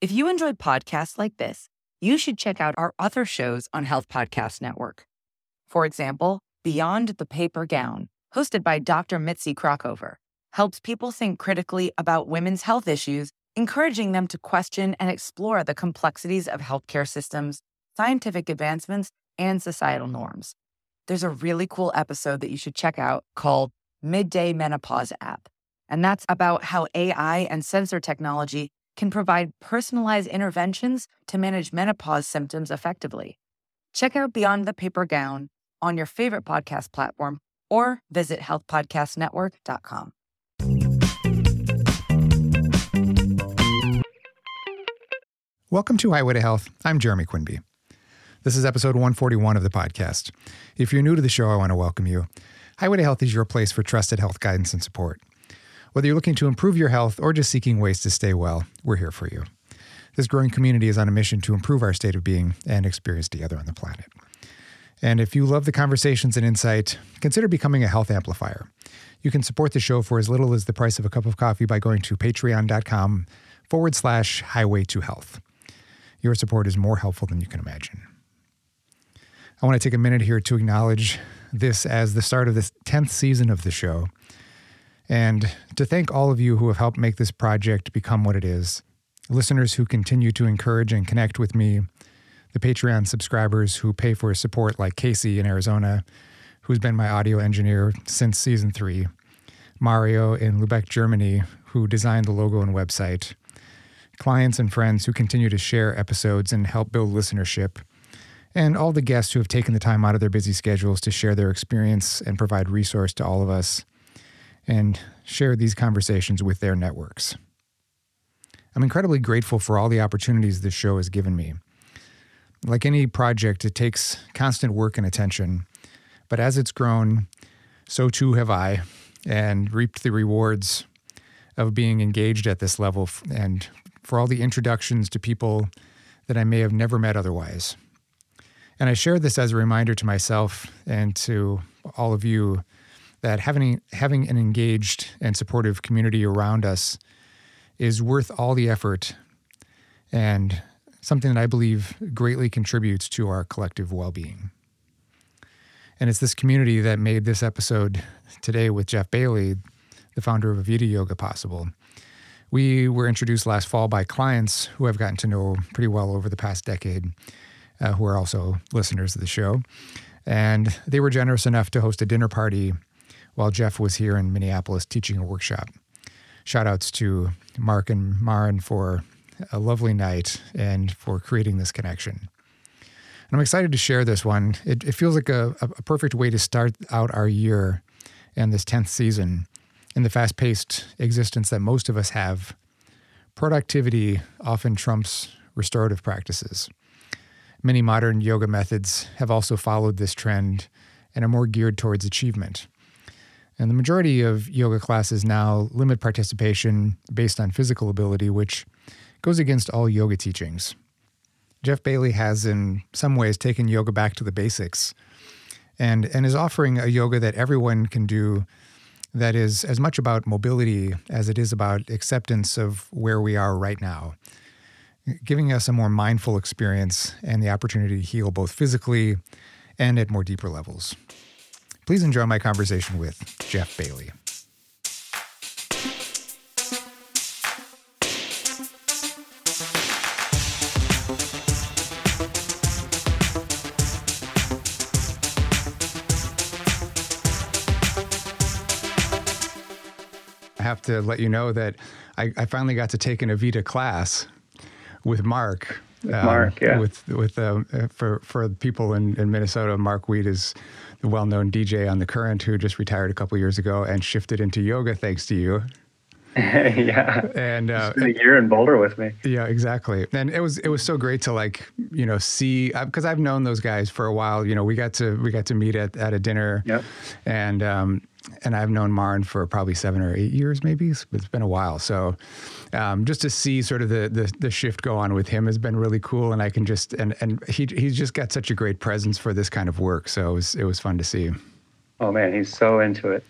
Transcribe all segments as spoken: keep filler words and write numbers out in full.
If you enjoy podcasts like this, you should check out our other shows on Health Podcast Network. For example, Beyond the Paper Gown, hosted by Doctor Mitzi Krockover, helps people think critically about women's health issues, encouraging them to question and explore the complexities of healthcare systems, scientific advancements, and societal norms. There's a really cool episode that you should check out called Midday Menopause App, and that's about how A I and sensor technology can provide personalized interventions to manage menopause symptoms effectively. Check out Beyond the Paper Gown on your favorite podcast platform or visit health podcast network dot com. Welcome to Highway to Health. I'm Jeremy Quinby. This is episode one forty-one of the podcast. If you're new to the show, I want to welcome you. Highway to Health is your place for trusted health guidance and support. Whether you're looking to improve your health or just seeking ways to stay well, we're here for you. This growing community is on a mission to improve our state of being and experience together on the planet. And if you love the conversations and insight, consider becoming a health amplifier. You can support the show for as little as the price of a cup of coffee by going to patreon.com forward slash highway to health. Your support is more helpful than you can imagine. I want to take a minute here to acknowledge this as the start of the tenth season of the show, and to thank all of you who have helped make this project become what it is, listeners who continue to encourage and connect with me, the Patreon subscribers who pay for support like Casey in Arizona, who's been my audio engineer since season three, Mario in Lubeck, Germany, who designed the logo and website, clients and friends who continue to share episodes and help build listenership, and all the guests who have taken the time out of their busy schedules to share their experience and provide resource to all of us and share these conversations with their networks. I'm incredibly grateful for all the opportunities this show has given me. Like any project, it takes constant work and attention, but as it's grown, so too have I, and reaped the rewards of being engaged at this level and for all the introductions to people that I may have never met otherwise. And I share this as a reminder to myself and to all of you that having having an engaged and supportive community around us is worth all the effort and something that I believe greatly contributes to our collective well-being. And it's this community that made this episode today with Jeff Bailey, the founder of Avita Yoga, possible. We were introduced last fall by clients who I've gotten to know pretty well over the past decade, uh, who are also listeners of the show. And they were generous enough to host a dinner party while Jeff was here in Minneapolis teaching a workshop. Shout outs to Mark and Maren for a lovely night and for creating this connection. And I'm excited to share this one. It, it feels like a, a perfect way to start out our year and this tenth season in the fast-paced existence that most of us have. Productivity often trumps restorative practices. Many modern yoga methods have also followed this trend and are more geared towards achievement. And the majority of yoga classes now limit participation based on physical ability, which goes against all yoga teachings. Jeff Bailey has in some ways taken yoga back to the basics and, and is offering a yoga that everyone can do that is as much about mobility as it is about acceptance of where we are right now, giving us a more mindful experience and the opportunity to heal both physically and at more deeper levels. Please enjoy my conversation with Jeff Bailey. I have to let you know that I, I finally got to take an Avita class with Mark. With um, Mark, yeah. With with um, for for people in, in Minnesota, Mark Weed is the well-known D J on The Current who just retired a couple years ago and shifted into yoga thanks to you. yeah. And uh, spent a year in Boulder with me. Yeah, exactly. And it was it was so great to like, you know, see, because I've known those guys for a while. You know, we got to we got to meet at, at a dinner. Yep. And um and I've known Maren for probably seven or eight years, maybe. It's been a while. So um, just to see sort of the, the the shift go on with him has been really cool. And I can just and and he he's just got such a great presence for this kind of work. So it was it was fun to see. Oh man, he's so into it.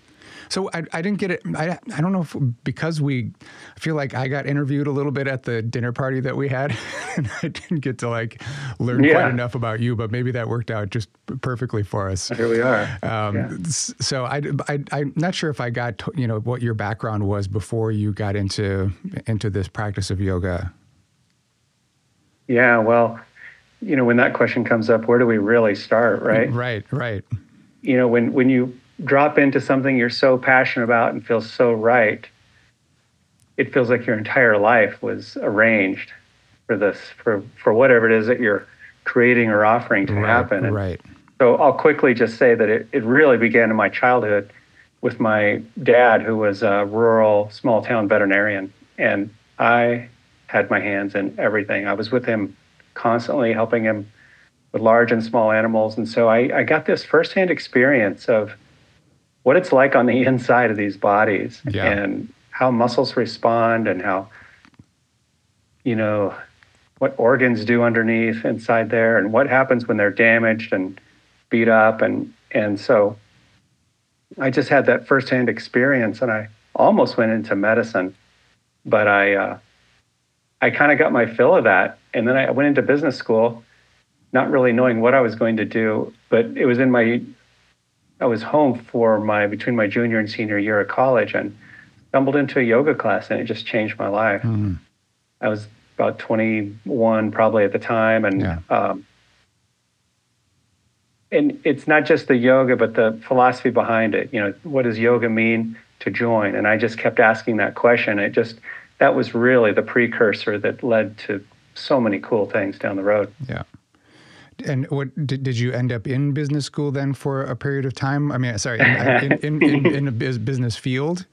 So I, I didn't get it. I, I don't know if because we, I feel like I got interviewed a little bit at the dinner party that we had and I didn't get to like learn Yeah. quite enough about you, but maybe that worked out just perfectly for us. Here we are. Um, Yeah. So I, I, I'm not sure if I got, you know, what your background was before you got into, into this practice of yoga. Yeah, well, you know, when that question comes up, where do we really start, right? Right, right. You know, when, when you drop into something you're so passionate about and feels so right, it feels like your entire life was arranged for this, for, for whatever it is that you're creating or offering to Right, happen. And right. so I'll quickly just say that it, it really began in my childhood with my dad, who was a rural, small town veterinarian. And I had my hands in everything. I was with him constantly, helping him with large and small animals. And so I, I got this firsthand experience of what it's like on the inside of these bodies Yeah. and how muscles respond and how, you know, what organs do underneath inside there and what happens when they're damaged and beat up. And, and so I just had that firsthand experience and I almost went into medicine, but I, uh, I kind of got my fill of that. And then I went into business school, not really knowing what I was going to do, but it was in my, I was home for my, between my junior and senior year of college and stumbled into a yoga class and it just changed my life. Mm-hmm. I was about twenty-one probably at the time. And, Yeah. um, and it's not just the yoga, but the philosophy behind it. You know, what does yoga mean to join? And I just kept asking that question. It just, that was really the precursor that led to so many cool things down the road. Yeah. And what did, did you end up in business school then for a period of time? I mean, sorry, in, in, in, in a business field?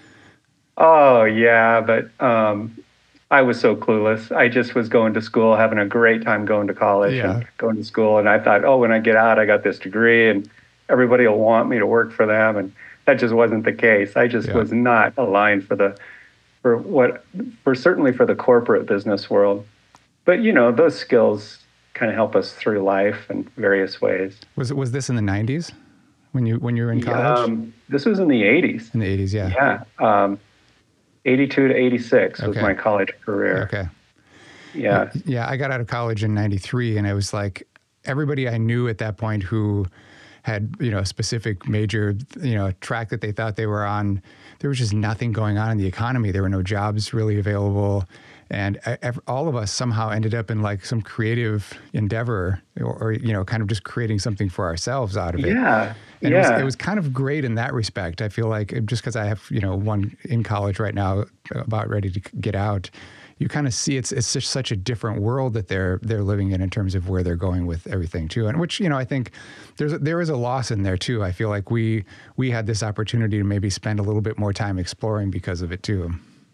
Oh, yeah, but um, I was so clueless. I just was going to school, having a great time going to college Yeah. and going to school. And I thought, oh, when I get out, I got this degree and everybody will want me to work for them. And that just wasn't the case. I just Yeah. was not aligned for the, for what, for certainly for the corporate business world. But, you know, those skills kind of help us through life in various ways. Was it, was this in the nineties when you, when you were in college? Um, this was in the eighties. In the eighties, yeah. Yeah. Um, eighty-two to eighty-six was Okay. my college career. Okay. Yeah. Yeah, I got out of college in ninety-three and it was like everybody I knew at that point who had, you know, a specific major, you know, track that they thought they were on, there was just nothing going on in the economy. There were no jobs really available. And ev- all of us somehow ended up in like some creative endeavor or, or, you know, kind of just creating something for ourselves out of it. Yeah. And yeah. it, was, it was kind of great in that respect. I feel like just because I have, you know, one in college right now about ready to get out, you kind of see it's it's just such a different world that they're they're living in in terms of where they're going with everything too. And which, you know, I think there's there is a loss in there too. I feel like we we had this opportunity to maybe spend a little bit more time exploring because of it too.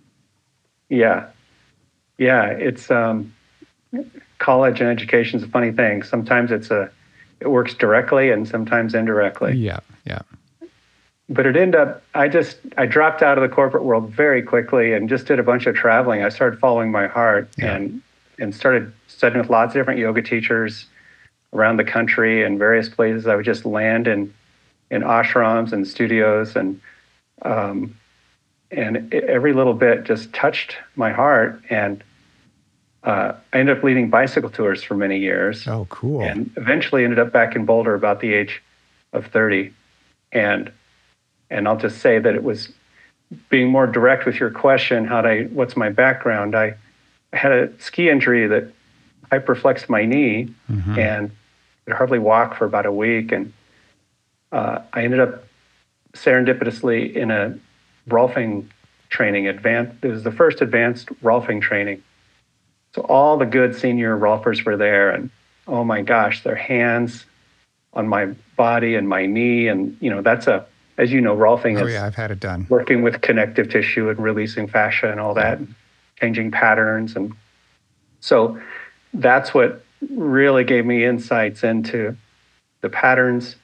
Yeah. Yeah. It's um, college and education is a funny thing. Sometimes it's a it works directly and sometimes indirectly. Yeah. Yeah. But it ended up, I just, I dropped out of the corporate world very quickly and just did a bunch of traveling. I started following my heart Yeah. and and started studying with lots of different yoga teachers around the country and various places. I would just land in, in ashrams and studios and um, and it, every little bit just touched my heart. And uh, I ended up leading bicycle tours for many years. Oh, cool. And eventually ended up back in Boulder about the age of thirty. And and I'll just say that it was being more direct with your question, how I, what's my background? I, I had a ski injury that hyperflexed my knee Mm-hmm. and could hardly walk for about a week. And uh, I ended up serendipitously in a Rolfing training, advanced, it was the first advanced Rolfing training. So all the good senior Rolfers were there and oh my gosh, their hands on my body and my knee. And, you know, that's a, as you know, Rolfing Oh is yeah, I've had it done. working with connective tissue and releasing fascia and all that, and changing patterns. And so that's what really gave me insights into the patterns,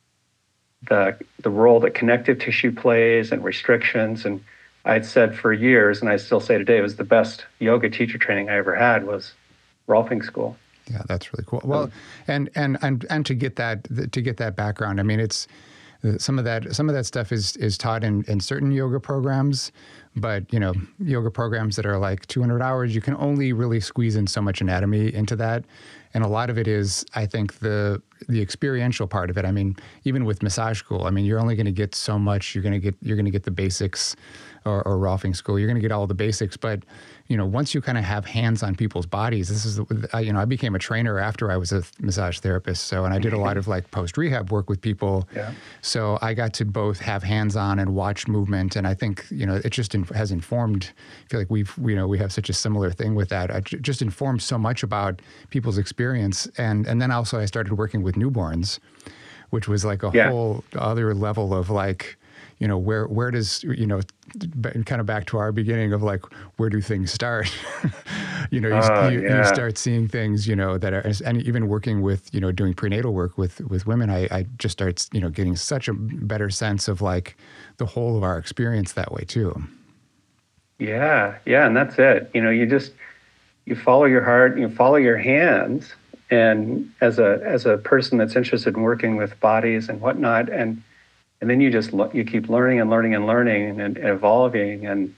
the the role that connective tissue plays and restrictions. And I'd said for years, and I still say today, it was the best yoga teacher training I ever had was Rolfing school. Yeah, that's really cool. Well, and and and and to get that to get that background, I mean, it's Uh, Some of that, some of that stuff is is taught in, in certain yoga programs, but you know, yoga programs that are like two hundred hours, you can only really squeeze in so much anatomy into that, and a lot of it is, I think, the the experiential part of it. I mean, even with massage school, I mean, you're only going to get so much. You're going to get you're going to get the basics, or, or Rolfing school, you're going to get all the basics. But you know, once you kind of have hands on people's bodies, this is the, I, you know, I became a trainer after I was a massage therapist. So, and I did a lot of like post rehab work with people. Yeah. So I got to both have hands on and watch movement, and I think you know it just in, has informed. I feel like we've you know we have such a similar thing with that. It just informed so much about people's experience, and and then also I started working with newborns, which was like a Yeah. whole other level of like, you know, where where does, you know, kind of back to our beginning of like, where do things start? you know, you, Oh, you, yeah. you start seeing things, you know, that are, and even working with, you know, doing prenatal work with with women, I, I just start, you know, getting such a better sense of like the whole of our experience that way too. Yeah, yeah, and that's it. You know, you just you follow your heart, you follow your hands, and as a as a person that's interested in working with bodies and whatnot, and and then you just lo- you keep learning and learning and learning and, and evolving, and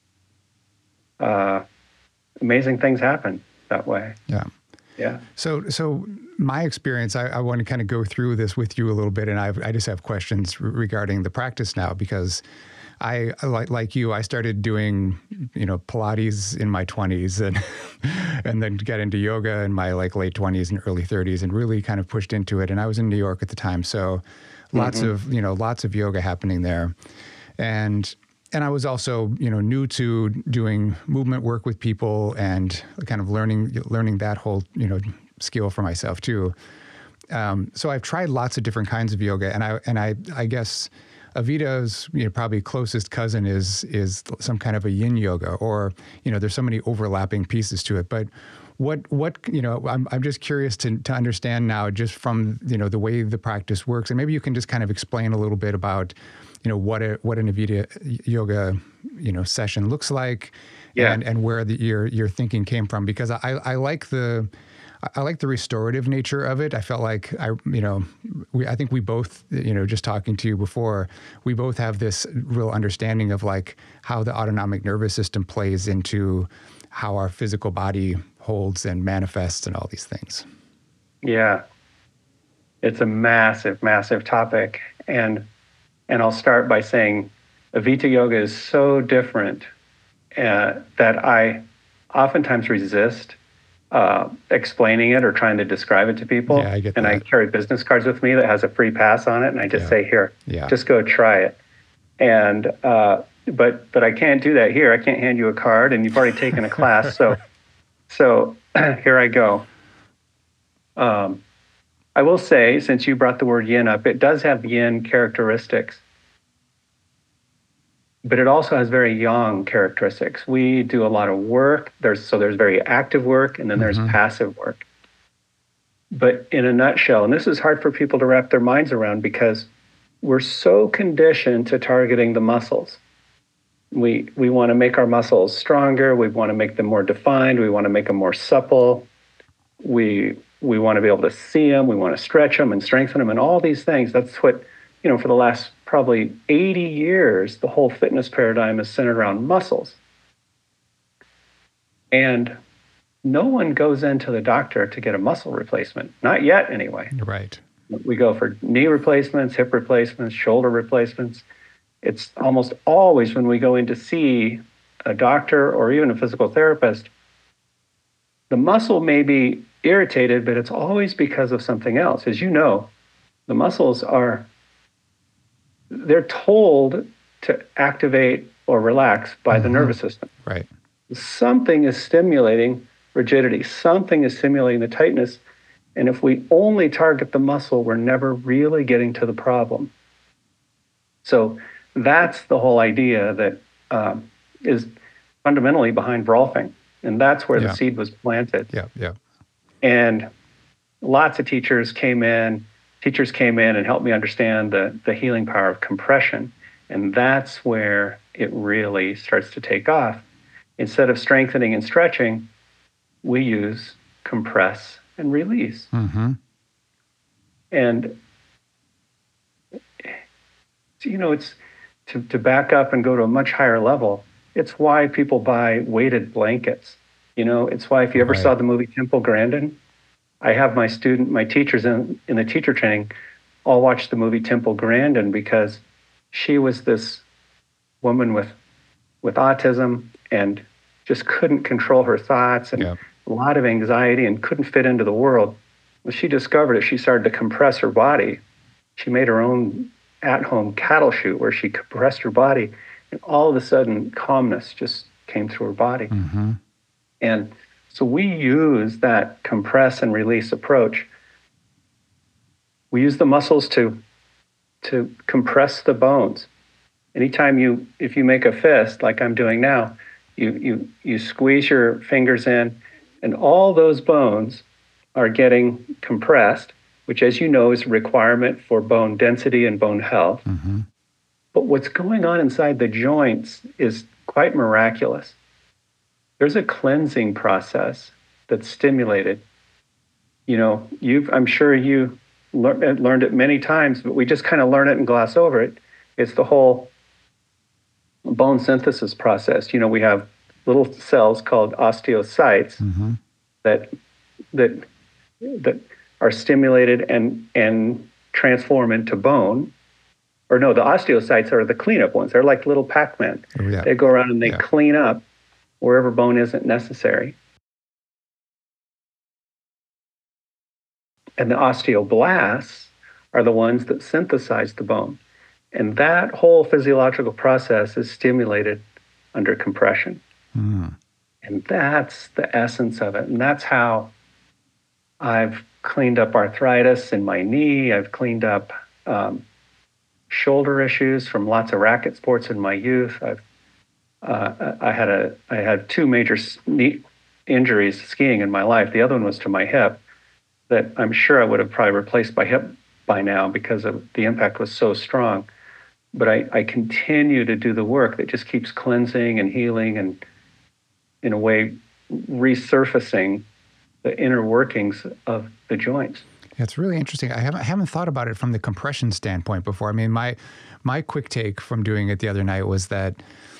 uh, amazing things happen that way. Yeah. Yeah. So, so my experience, I, I want to kind of go through this with you a little bit, and I, I just have questions re- regarding the practice now because I, like like you, I started doing, you know, Pilates in my twenties, and and then got into yoga in my like late twenties and early thirties, and really kind of pushed into it. And I was in New York at the time, so lots Mm-hmm. of you know lots of yoga happening there, and. And I was also, you know, new to doing movement work with people and kind of learning learning that whole, you know, skill for myself too. Um, so I've tried lots of different kinds of yoga, and I and I I guess Avita's, you know, probably closest cousin is is some kind of a yin yoga, or you know, there's so many overlapping pieces to it. But what what you know, I'm I'm just curious to to understand now, just from you know the way the practice works, and maybe you can just kind of explain a little bit about, you know, what a what an Avita yoga, you know, session looks like, Yeah. and and where the your your thinking came from, because I I like the I like the restorative nature of it. I felt like I, you know, we, I think we both, you know, just talking to you before, we both have this real understanding of like how the autonomic nervous system plays into how our physical body holds and manifests and all these things. Yeah. It's a massive, massive topic, and and I'll start by saying Avita yoga is so different uh, that I oftentimes resist uh, explaining it or trying to describe it to people. Yeah, I get and I that. carry business cards with me that has a free pass on it, and I just Yeah. say, here, Yeah. just go try it. And uh, but but I can't do that here. I can't hand you a card, and you've already taken a class. So so here I go. Um, I will say, since you brought the word yin up, it does have yin characteristics, but it also has very yang characteristics. We do a lot of work. There's so there's very active work, and then there's Mhm. passive work. But in a nutshell, and this is hard for people to wrap their minds around because we're so conditioned to targeting the muscles. We we want to make our muscles stronger. We want to make them more defined. We want to make them more supple. We we want to be able to see them. We want to stretch them and strengthen them and all these things. That's what, you know, for the last probably eighty years, the whole fitness paradigm is centered around muscles. And no one goes into the doctor to get a muscle replacement. Not yet, anyway. Right. We go for knee replacements, hip replacements, shoulder replacements. It's almost always when we go in to see a doctor or even a physical therapist, the muscle may be irritated, but it's always because of something else. As you know, the muscles are, they're told to activate or relax by the Mhm. nervous system. Right. Something is stimulating rigidity, something is stimulating the tightness. And if we only target the muscle, we're never really getting to the problem. So that's the whole idea that um, is fundamentally behind Rolfing. And that's where Yeah. the seed was planted. Yeah. Yeah. And lots of teachers came in, teachers came in and helped me understand the, the healing power of compression. And that's where it really starts to take off. Instead of strengthening and stretching, we use compress and release. Mm-hmm. And you know, it's to, to back up and go to a much higher level. It's why people buy weighted blankets. You know, it's why if you ever Right. saw the movie Temple Grandin, I have my student, my teachers in, in the teacher training all watch the movie Temple Grandin because she was this woman with with autism and just couldn't control her thoughts and Yep. a lot of anxiety and couldn't fit into the world. When she discovered it, she started to compress her body. She made her own at-home cattle chute where she compressed her body, and all of a sudden, calmness just came through her body. Mm-hmm. And so we use that compress and release approach. We use the muscles to to compress the bones. Anytime you, if you make a fist like I'm doing now, you you you squeeze your fingers in, and all those bones are getting compressed, which, as you know, is a requirement for bone density and bone health. Mm-hmm. But what's going on inside the joints is quite miraculous. There's a cleansing process that's stimulated. You know, you've I'm sure you lear- learned it many times, but we just kind of learn it and gloss over it. It's the whole bone synthesis process. You know, we have little cells called osteocytes Mm-hmm. that that that are stimulated and and transform into bone. Or no, the osteocytes are the cleanup ones. They're like little Pac-Man. Oh, yeah. They go around and they Yeah. clean up wherever bone isn't necessary. And the osteoblasts are the ones that synthesize the bone. And that whole physiological process is stimulated under compression. Mm. And that's the essence of it. And that's how I've cleaned up arthritis in my knee. I've cleaned up um, shoulder issues from lots of racket sports in my youth. I've uh, I had a I had two major knee injuries skiing in my life. The other one was to my hip that I'm sure I would have probably replaced my hip by now because of the impact was so strong. But I, I continue to do the work that just keeps cleansing and healing and, in a way, resurfacing the inner workings of the joints. Yeah, it's really interesting. I haven't, I haven't thought about it from the compression standpoint before. I mean, my my quick take from doing it the other night was that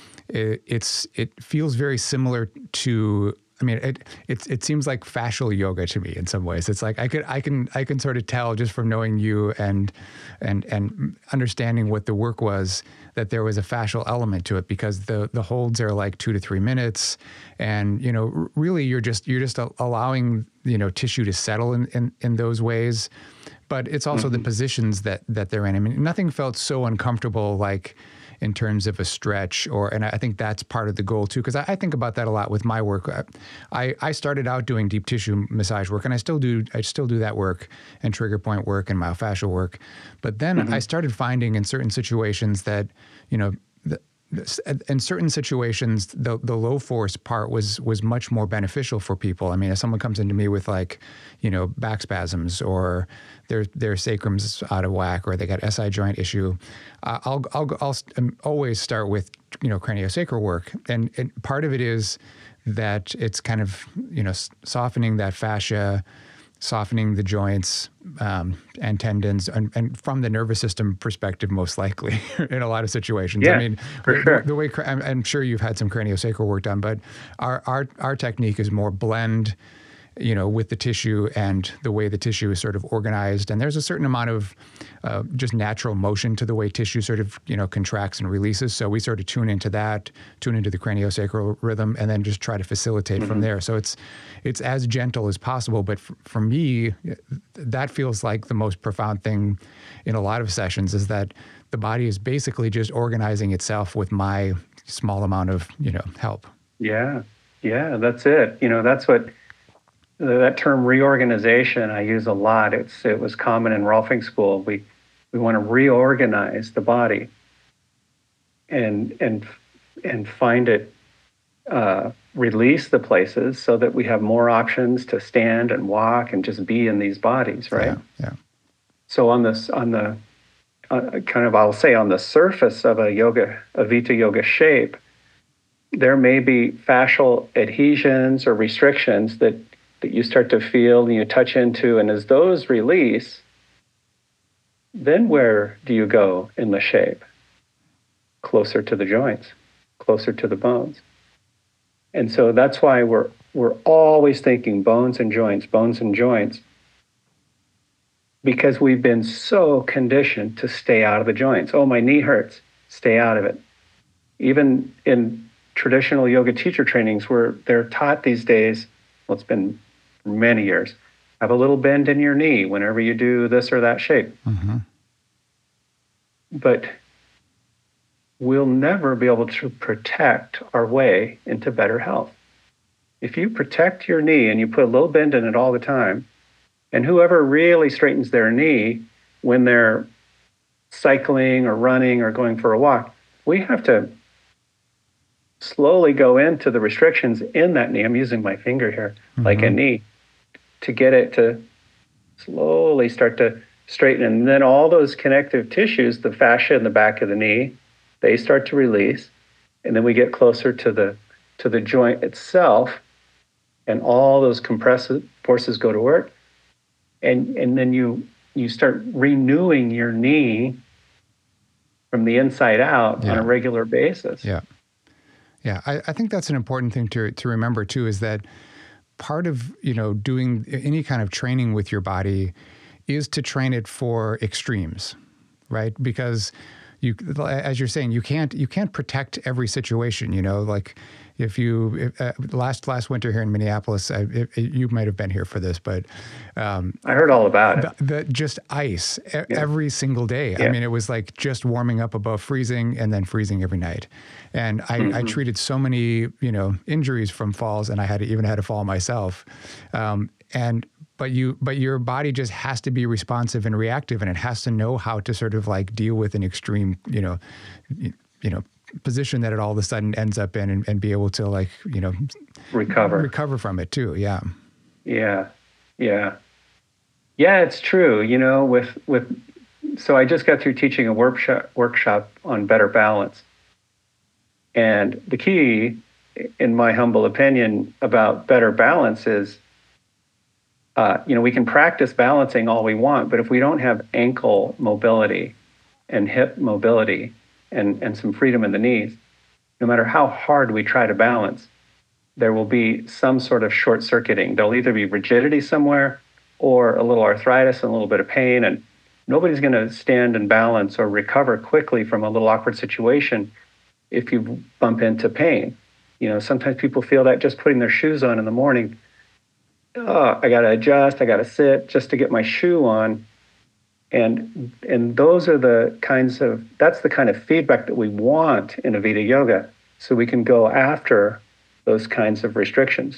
it, it's it feels very similar to. I mean, it it it seems like fascial yoga to me in some ways. It's like I could I can I can sort of tell just from knowing you and and and understanding what the work was that there was a fascial element to it because the the holds are like two to three minutes, and you know really you're just you're just allowing you know tissue to settle in in, in those ways, but it's also mm-hmm. the positions that that they're in. I mean, nothing felt so uncomfortable like. In terms of a stretch, or and I think that's part of the goal too, because I, I think about that a lot with my work. I, I started out doing deep tissue massage work, and I still do I still do that work and trigger point work and myofascial work. But then mm-hmm. I started finding in certain situations that you know. The, in certain situations, the the low force part was was much more beneficial for people. I mean, if someone comes into me with like, you know, back spasms or their their sacrum's out of whack or they got S I joint issue, uh, I'll I'll I'll always start with you know craniosacral work, and, and part of it is that it's kind of you know softening that fascia, softening the joints um, and tendons, and, and from the nervous system perspective, most likely in a lot of situations. Yeah, I mean, for the, sure. the way I'm, I'm sure you've had some craniosacral work done, but our our our technique is more blend, you know, with the tissue and the way the tissue is sort of organized. And there's a certain amount of uh, just natural motion to the way tissue sort of, you know, contracts and releases. So we sort of tune into that, tune into the craniosacral rhythm, and then just try to facilitate mm-hmm. from there. So it's it's as gentle as possible. But for, for me, that feels like the most profound thing in a lot of sessions is that the body is basically just organizing itself with my small amount of, you know, help. Yeah, yeah, that's it. You know, that's what... That term reorganization I use a lot. It's it was common in Rolfing school. We we want to reorganize the body and and and find it uh, release the places so that we have more options to stand and walk and just be in these bodies, right? Yeah. yeah. So on this on the uh, kind of I'll say on the surface of a yoga a Vata yoga shape, there may be fascial adhesions or restrictions that. that you start to feel and you touch into, and as those release, then where do you go in the shape? closer to the joints, closer to the bones. And so that's why we're we're always thinking bones and joints, bones and joints, because we've been so conditioned to stay out of the joints. Oh, my knee hurts, stay out of it. Even in traditional yoga teacher trainings where they're taught these days, well, it's been many years, have a little bend in your knee whenever you do this or that shape. Mm-hmm. But we'll never be able to protect our way into better health. If you protect your knee and you put a little bend in it all the time, and whoever really straightens their knee when they're cycling or running or going for a walk, we have to slowly go into the restrictions in that knee. I'm using my finger here, mm-hmm. like a knee, to get it to slowly start to straighten. And then all those connective tissues, the fascia in the back of the knee, they start to release. And then we get closer to the to the joint itself, and all those compressive forces go to work. And and then you you start renewing your knee from the inside out yeah. on a regular basis. Yeah. Yeah. I, I think that's an important thing to to remember too, is that part of, you know, doing any kind of training with your body is to train it for extremes, right? Because you, as you're saying, you can't you can't protect every situation. You know, like if you if, uh, last last winter here in Minneapolis, I, it, it, you might have been here for this, but um, I heard all about it. The, the just ice e- yeah. every single day. Yeah. I mean, it was like just warming up above freezing and then freezing every night. And I, mm-hmm. I treated so many you know injuries from falls, and I had to, even had to fall myself. Um, and But you, but your body just has to be responsive and reactive, and it has to know how to sort of like deal with an extreme, you know, you, you know, position that it all of a sudden ends up in, and, and be able to like, you know, recover, recover from it too. Yeah. Yeah, yeah, yeah. It's true. You know, with with. So I just got through teaching a workshop workshop on better balance, and the key, in my humble opinion, about better balance is. Uh, you know, we can practice balancing all we want, but if we don't have ankle mobility and hip mobility and, and some freedom in the knees, no matter how hard we try to balance, there will be some sort of short circuiting. There'll either be rigidity somewhere or a little arthritis and a little bit of pain, and nobody's going to stand and balance or recover quickly from a little awkward situation if you bump into pain. You know, sometimes people feel that just putting their shoes on in the morning. Oh, I got to adjust, I got to sit just to get my shoe on. And and those are the kinds of, that's the kind of feedback that we want in Avita Yoga, so we can go after those kinds of restrictions.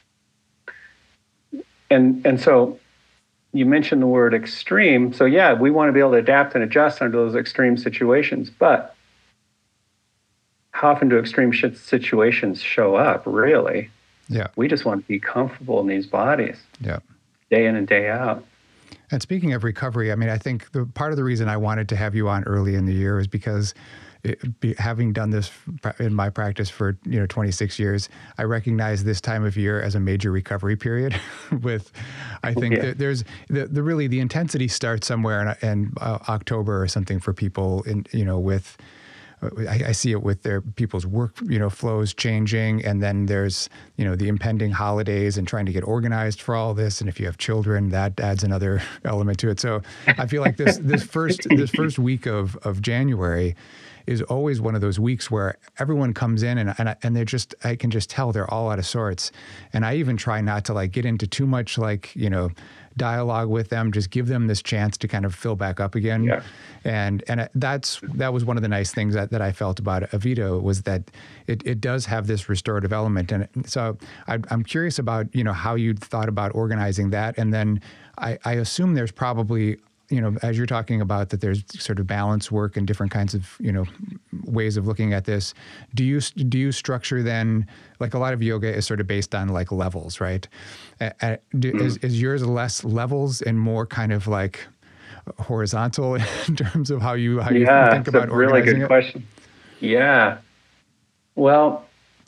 And and so you mentioned the word extreme. So yeah, we want to be able to adapt and adjust under those extreme situations. But how often do extreme sh- situations show up, really? Yeah. We just want to be comfortable in these bodies. Yeah. Day in and day out. And speaking of recovery, I mean, I think the part of the reason I wanted to have you on early in the year is because it, be, having done this in my practice for, you know, twenty-six years, I recognize this time of year as a major recovery period with, I think yeah. that there's the, the really, the intensity starts somewhere in, in uh, October or something for people in, you know, with, I, I see it with their people's work, you know, flows changing, and then there's, you know, the impending holidays and trying to get organized for all this. And if you have children, that adds another element to it. So I feel like this this first this first week of of January is always one of those weeks where everyone comes in and and, and they're just, I can just tell they're all out of sorts. And I even try not to like get into too much like, you know, dialogue with them, just give them this chance to kind of fill back up again. Yeah. And and that's that was one of the nice things that, that I felt about Avita, was that it, it does have this restorative element. And so I, I'm curious about, you know, how you thought about organizing that. And then I, I assume there's probably, you know, as you're talking about that there's sort of balance work and different kinds of, you know, ways of looking at this. Do you do you structure then, like a lot of yoga is sort of based on like levels, right? Uh, do, mm. is, is yours less levels and more kind of like horizontal in terms of how you how you yeah, think about organizing it? Yeah, that's a really good question. Yeah. Well,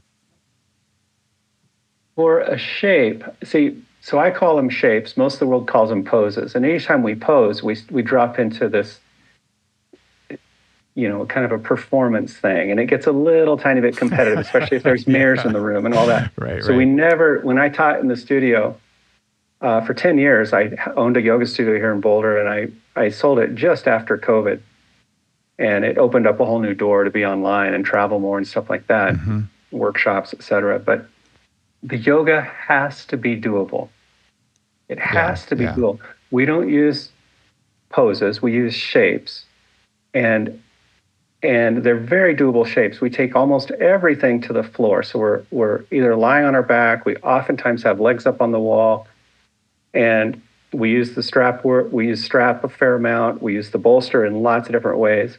for a shape, see, so I call them shapes. Most of the world calls them poses. And anytime we pose, we we drop into this you know, kind of a performance thing. And it gets a little tiny bit competitive, especially if there's mirrors yeah. in the room and all that. Right, so right. we never, when I taught in the studio, uh, for ten years, I owned a yoga studio here in Boulder, and I, I sold it just after COVID. And it opened up a whole new door to be online and travel more and stuff like that, mm-hmm. workshops, et cetera. But the yoga has to be doable. It has yeah, to be yeah. doable. We don't use poses, we use shapes. And And they're very doable shapes. We take almost everything to the floor. So we're we're either lying on our back. We oftentimes have legs up on the wall, and we use the strap. We use strap a fair amount. We use the bolster in lots of different ways.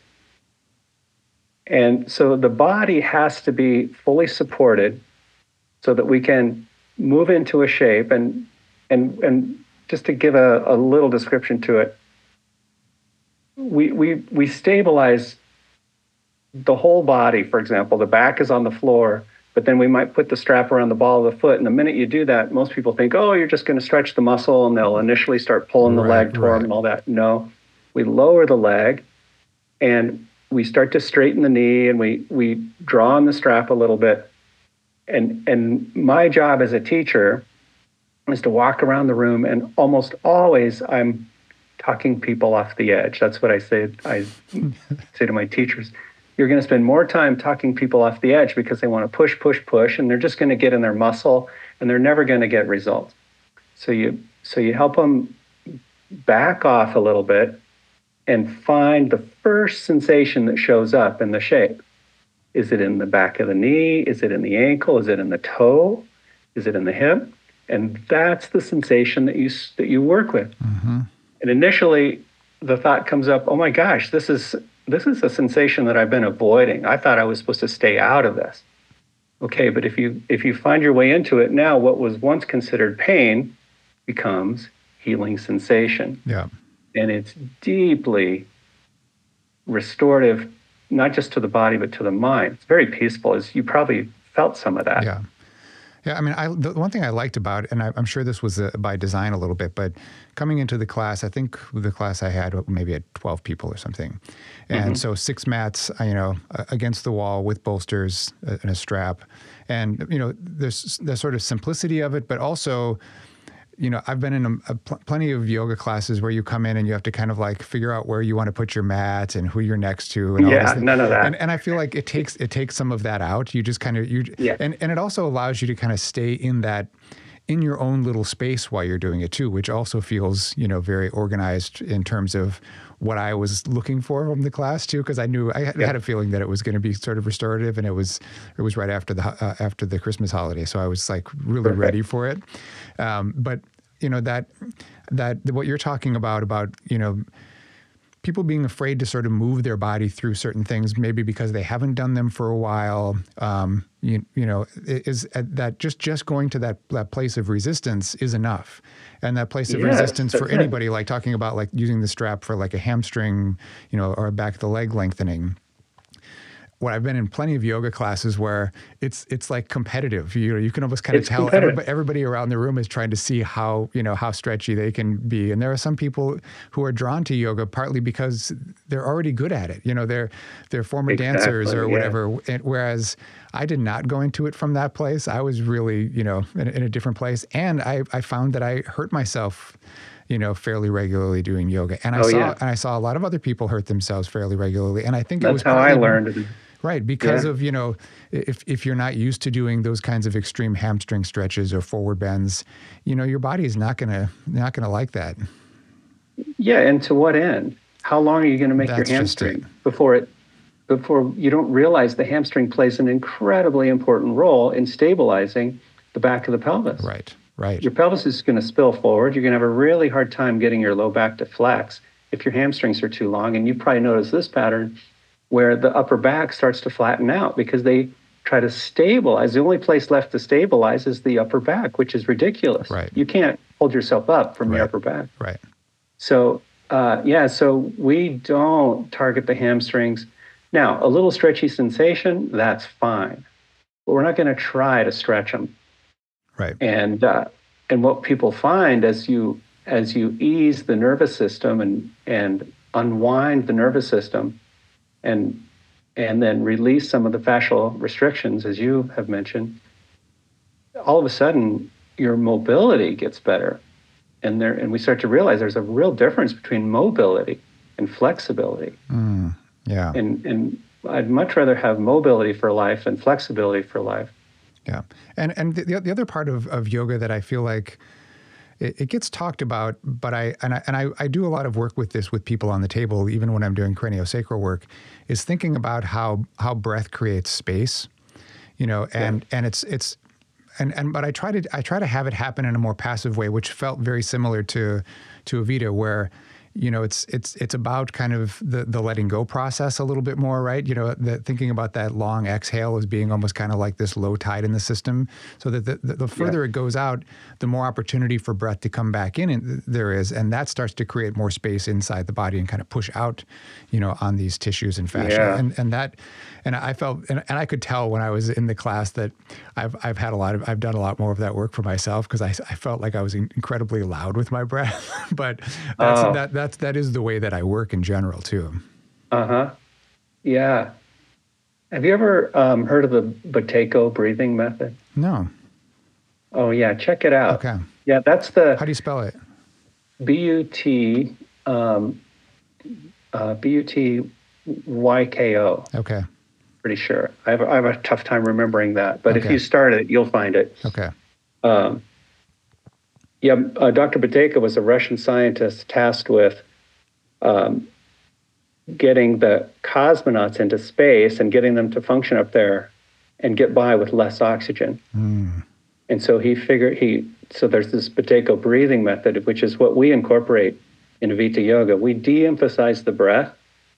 And so the body has to be fully supported, so that we can move into a shape. And and and just to give a, a little description to it, we we we stabilize the whole body. For example, the back is on the floor, but then we might put the strap around the ball of the foot. And the minute you do that, most people think, oh, you're just going to stretch the muscle, and they'll initially start pulling the right, leg toward right. them and all that. No, we lower the leg, and we start to straighten the knee, and we we draw on the strap a little bit. And and my job as a teacher is to walk around the room, and almost always I'm talking people off the edge. That's what I say. I say to my teachers. You're going to spend more time talking people off the edge because they want to push, push, push, and they're just going to get in their muscle, and they're never going to get results. So you so you help them back off a little bit and find the first sensation that shows up in the shape. Is it in the back of the knee? Is it in the ankle? Is it in the toe? Is it in the hip? And that's the sensation that you that you work with. Mm-hmm. And initially, the thought comes up, oh my gosh, this is This is a sensation that I've been avoiding. I thought I was supposed to stay out of this. Okay, but if you if you find your way into it now, what was once considered pain becomes healing sensation. Yeah. And it's deeply restorative, not just to the body, but to the mind. It's very peaceful, as you probably felt some of that. Yeah. Yeah, I mean, I, the one thing I liked about it, and I, I'm sure this was uh, by design a little bit, but coming into the class, I think the class I had maybe had twelve people or something. And mm-hmm. so six mats, you know, against the wall with bolsters and a strap. And, you know, there's the sort of simplicity of it, but also, you know, I've been in a, a pl- plenty of yoga classes where you come in and you have to kind of like figure out where you want to put your mat and who you're next to. And all yeah, this thing. none of that. And, and I feel like it takes it takes some of that out. You just kind of you yeah. and and it also allows you to kind of stay in that in your own little space while you're doing it too, which also feels, you know, very organized in terms of what I was looking for from the class too, because I knew I had, yeah. had a feeling that it was going to be sort of restorative, and it was it was right after the uh, after the Christmas holiday, so I was like really Perfect. ready for it. Um, but you know, that, that what you're talking about, about, you know, people being afraid to sort of move their body through certain things, maybe because they haven't done them for a while, um, you, you know, is that just, just going to that, that place of resistance is enough. And that place of yes, resistance for anybody, it. like talking about like using the strap for like a hamstring, you know, or a back of the leg lengthening. What I've been in plenty of yoga classes where it's it's like competitive. You know, you can almost kind of it's tell everybody, everybody around the room is trying to see how, you know, how stretchy they can be. And there are some people who are drawn to yoga partly because they're already good at it. You know, they're they're former exactly, dancers or whatever. Yeah. And whereas I did not go into it from that place. I was really, you know, in, in a different place. And I, I found that I hurt myself, you know, fairly regularly doing yoga. And I oh, saw yeah. and I saw a lot of other people hurt themselves fairly regularly. And I think That's it was how I learned it. Right, because yeah. of, you know, if if you're not used to doing those kinds of extreme hamstring stretches or forward bends, you know, your body is not gonna not gonna like that. Yeah, and to what end? How long are you going to make That's your hamstring it. before it before you don't realize the hamstring plays an incredibly important role in stabilizing the back of the pelvis. Right, right. Your pelvis is going to spill forward. You're going to have a really hard time getting your low back to flex if your hamstrings are too long. And you probably noticed this pattern where the upper back starts to flatten out because they try to stabilize. The only place left to stabilize is the upper back, which is ridiculous. Right. You can't hold yourself up from right. your upper back. Right. So, uh, yeah, so we don't target the hamstrings. Now, a little stretchy sensation, that's fine. But we're not going to try to stretch them. Right. And uh, and what people find as you as you ease the nervous system and and unwind the nervous system, and and then release some of the fascial restrictions, as you have mentioned, all of a sudden your mobility gets better. And there, and we start to realize there's a real difference between mobility and flexibility. Mm, yeah. And and I'd much rather have mobility for life than flexibility for life. Yeah. And and the the other part of, of yoga that I feel like it, it gets talked about, but I and I and I, I do a lot of work with this with people on the table, even when I'm doing craniosacral work, is thinking about how how breath creates space. You know, and yeah. and it's it's And and but I try to I try to have it happen in a more passive way, which felt very similar to to Avita, where, you know, it's it's it's about kind of the the letting go process a little bit more, right? You know, the, thinking about that long exhale as being almost kind of like this low tide in the system, so that the, the, the further yeah. it goes out, the more opportunity for breath to come back in and there is, and that starts to create more space inside the body and kind of push out, you know, on these tissues and fascia, yeah. and and that. And I felt, and, and I could tell when I was in the class that I've I've had a lot of, I've done a lot more of that work for myself, because I, I felt like I was incredibly loud with my breath. But that's, oh. that that's that is the way that I work in general too. Uh huh. Yeah. Have you ever um, heard of the Buteyko breathing method? No. Oh yeah, check it out. Okay. Yeah, that's the. How do you spell it? B U T um, uh, B U T Y K O. Okay. Pretty sure. I have, I have a tough time remembering that, but okay. if you start it, you'll find it. Okay. Um, yeah, uh, Doctor Buteyko was a Russian scientist tasked with um, getting the cosmonauts into space and getting them to function up there and get by with less oxygen. Mm. And so he figured he. So there's this Buteyko breathing method, which is what we incorporate in Avita Yoga. We de-emphasize the breath.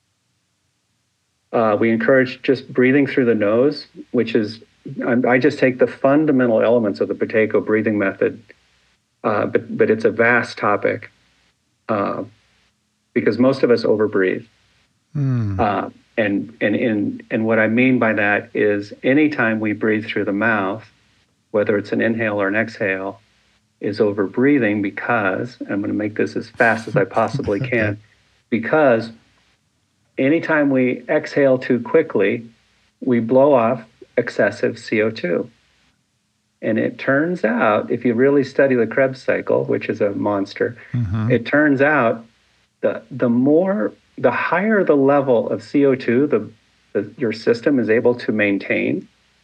Uh, we encourage just breathing through the nose, which is, I, I just take the fundamental elements of the Buteyko breathing method, uh, but but it's a vast topic, uh, because most of us overbreathe. Mm. Uh, and, and, and, and what I mean by that is anytime we breathe through the mouth, whether it's an inhale or an exhale, is overbreathing, because, I'm going to make this as fast as I possibly can, okay. because anytime we exhale too quickly, we blow off excessive C O two. And it turns out, if you really study the Krebs cycle, which is a monster, mm-hmm. it turns out the the more, the higher the level of C O two the, the your system is able to maintain,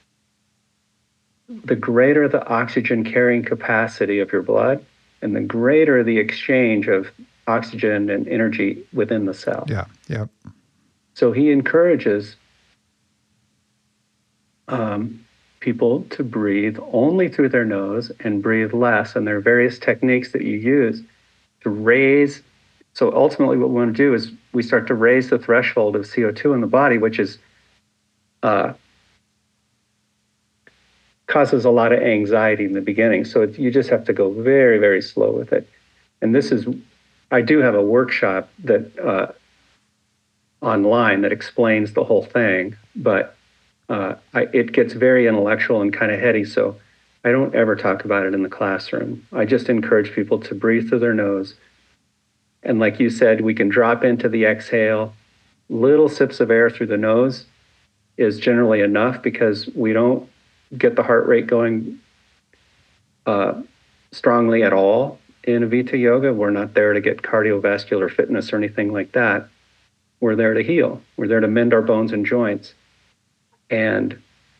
the greater the oxygen carrying capacity of your blood, and the greater the exchange of oxygen and energy within the cell. Yeah, yeah. So he encourages um, people to breathe only through their nose and breathe less. And there are various techniques that you use to raise. So ultimately what we want to do is we start to raise the threshold of C O two in the body, which is uh, causes a lot of anxiety in the beginning. So it, you just have to go very, very slow with it. And this is, I do have a workshop that uh, online that explains the whole thing, but uh, I, it gets very intellectual and kind of heady, so I don't ever talk about it in the classroom. I just encourage people to breathe through their nose. And like you said, we can drop into the exhale. Little sips of air through the nose is generally enough, because we don't get the heart rate going uh, strongly at all in Avita Yoga. We're not there to get cardiovascular fitness or anything like that. We're there to heal. We're there to mend our bones and joints. And,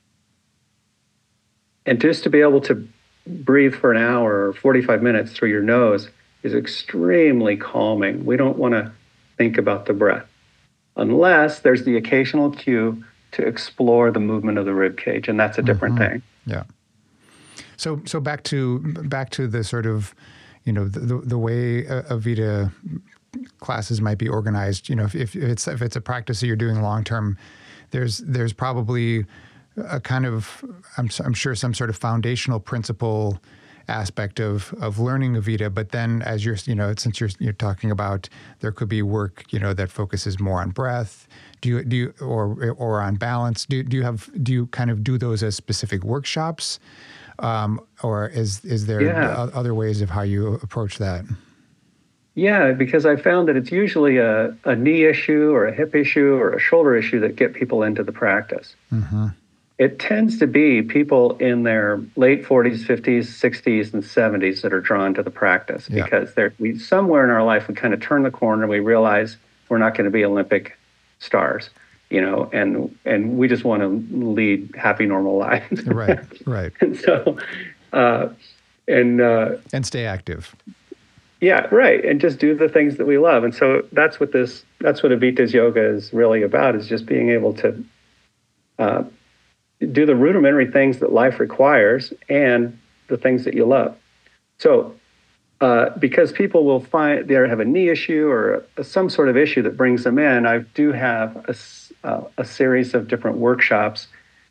and just to be able to breathe for an hour or forty-five minutes through your nose is extremely calming. We don't want to think about the breath, unless there's the occasional cue to explore the movement of the rib cage, and that's a different mm-hmm. thing. Yeah. So so back to back to the sort of, you know, the the way Avita classes might be organized. You know, if, if it's if it's a practice that you're doing long term, there's there's probably a kind of, I'm I'm sure, some sort of foundational principle aspect of of learning Avita. But then, as you're you know, since you're you're talking about, there could be work, you know, that focuses more on breath. Do you do you, or or on balance? Do do you have do you kind of do those as specific workshops, um, or is is there yeah. other ways of how you approach that? Yeah, because I found that it's usually a, a knee issue or a hip issue or a shoulder issue that get people into the practice. Mm-hmm. It tends to be people in their late forties, fifties, sixties, and seventies that are drawn to the practice Yeah. because they're, we, somewhere in our life we kind of turn the corner and we realize we're not going to be Olympic stars, you know, and and we just want to lead happy, normal lives. Right, right. And so, uh, and uh, And stay active. yeah, right. And just do the things that we love. And so that's what this, that's what Avita's yoga is really about, is just being able to uh, do the rudimentary things that life requires and the things that you love. So uh, because people will find they have a knee issue or a, some sort of issue that brings them in, I do have a, uh, a series of different workshops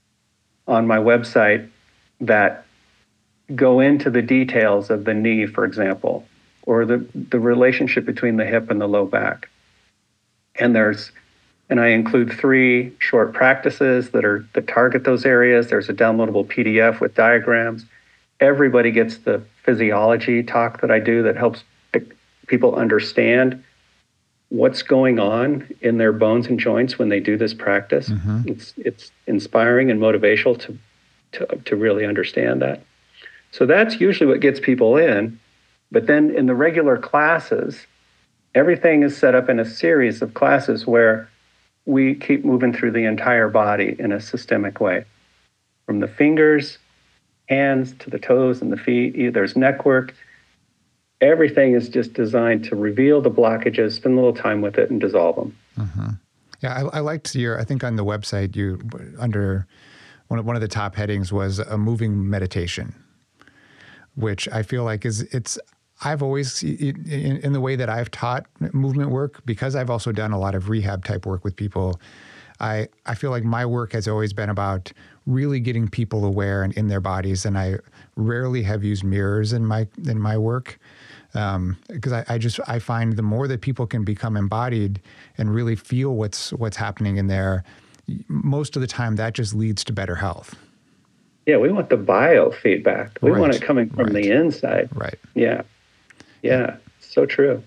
on my website that go into the details of the knee, for example, or the, the relationship between the hip and the low back. And there's, and I include three short practices that are that target those areas. There's a downloadable P D F with diagrams. Everybody gets the physiology talk that I do that helps people understand what's going on in their bones and joints when they do this practice. Mm-hmm. It's it's inspiring and motivational to, to to really understand that. So that's usually what gets people in. But then in the regular classes, everything is set up in a series of classes where we keep moving through the entire body in a systemic way. From the fingers, hands, to the toes and the feet. There's neck work. Everything is just designed to reveal the blockages, spend a little time with it, and dissolve them. Mm-hmm. Yeah, I, I liked your, I think on the website, you, under one of, one of the top headings was a moving meditation, which I feel like is, it's, I've always, in, in the way that I've taught movement work, because I've also done a lot of rehab type work with people, I, I feel like my work has always been about really getting people aware and in their bodies. And I rarely have used mirrors in my, in my work. Um, because I, I just, I find the more that people can become embodied and really feel what's, what's happening in there, most of the time that just leads to better health. Yeah. We want the biofeedback. We Right. want it coming from Right. the inside. Right. Yeah. Yeah. So true.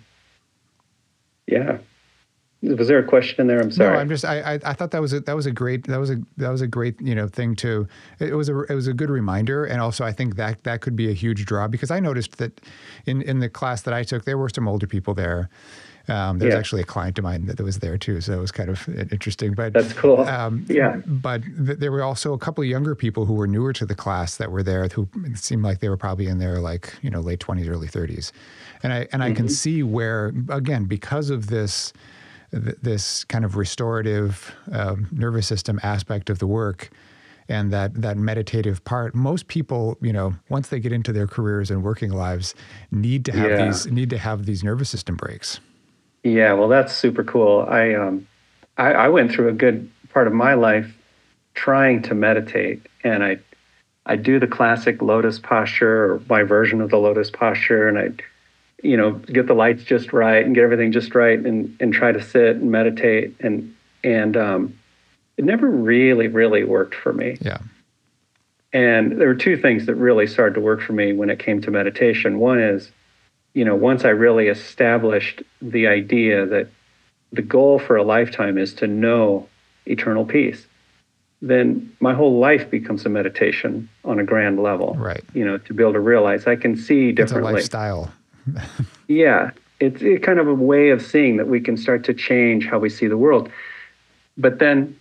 Yeah. Was there a question in there? I'm sorry. No, I'm just. I, I. I thought that was a. That was a great. That was a. That was a great. You know, thing to. It was a. It was a good reminder, and also I think that that could be a huge draw, because I noticed that, in in the class that I took, there were some older people there. Um, there was Yeah. actually a client of mine that was there too, so it was kind of interesting. But That's cool. Um, Yeah. But th- there were also a couple of younger people who were newer to the class that were there, who it seemed like they were probably in their like you know late twenties, early thirties, and I and I Mm-hmm. can see where, again, because of this. This kind of restorative uh, nervous system aspect of the work, and that that meditative part, most people, you know, once they get into their careers and working lives, need to have Yeah. these need to have these nervous system breaks. Yeah, well, that's super cool. I um, I, I went through a good part of my life trying to meditate, and I I do the classic lotus posture, or my version of the lotus posture, and I, you know, get the lights just right and get everything just right, and and try to sit and meditate, and and um, it never really really worked for me. Yeah. And there were two things that really started to work for me when it came to meditation. One is, you know, once I really established the idea that the goal for a lifetime is to know eternal peace, then my whole life becomes a meditation on a grand level. Right. You know, to be able to realize I can see differently. It's a lifestyle. Yeah. It's it kind of a way of seeing that we can start to change how we see the world. But then,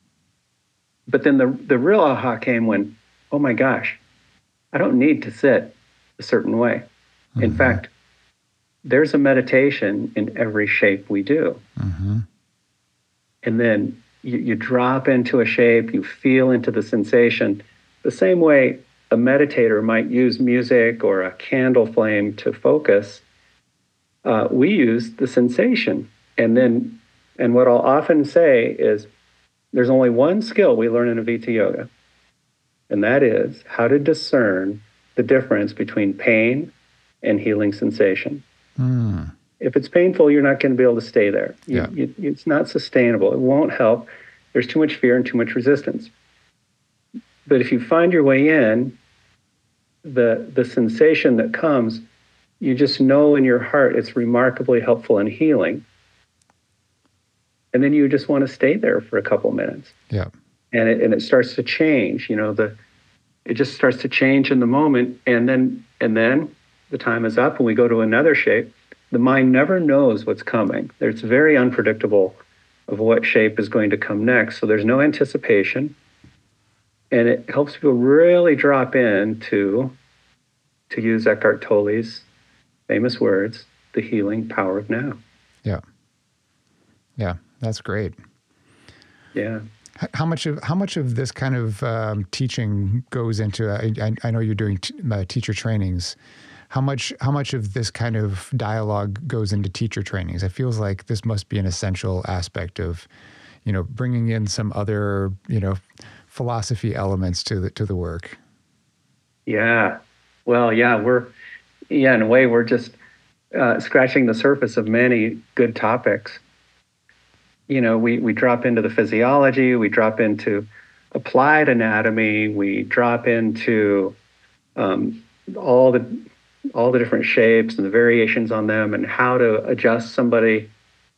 but then the, the real aha came when, oh my gosh, I don't need to sit a certain way. Mm-hmm. In fact, there's a meditation in every shape we do. Mm-hmm. And then you, you drop into a shape, you feel into the sensation, the same way a meditator might use music or a candle flame to focus. Uh, we use the sensation. And then, and what I'll often say is, there's only one skill we learn in Avita Yoga, and that is how to discern the difference between pain and healing sensation. Mm. If it's painful, you're not going to be able to stay there. You, Yeah. you, it's not sustainable. It won't help. There's too much fear and too much resistance. But if you find your way in, the the sensation that comes you just know in your heart it's remarkably helpful and healing. And then you just want to stay there for a couple minutes. Yeah. And it and it starts to change, you know, the it just starts to change in the moment, and then and then the time is up and we go to another shape. The mind never knows what's coming. It's very unpredictable of what shape is going to come next. So there's no anticipation. And it helps people really drop into, to use Eckhart Tolle's famous words, the healing power of now. Yeah. Yeah, that's great. Yeah. How much of how much of this kind of um, teaching goes into? I, I, I know you're doing t- uh, teacher trainings. How much how much of this kind of dialogue goes into teacher trainings? It feels like this must be an essential aspect of, you know, bringing in some other, you know, philosophy elements to the to the work. Yeah. Well, yeah, we're yeah in a way we're just uh, scratching the surface of many good topics. You know, we, we drop into the physiology, we drop into applied anatomy, we drop into um, all the all the different shapes and the variations on them and how to adjust somebody.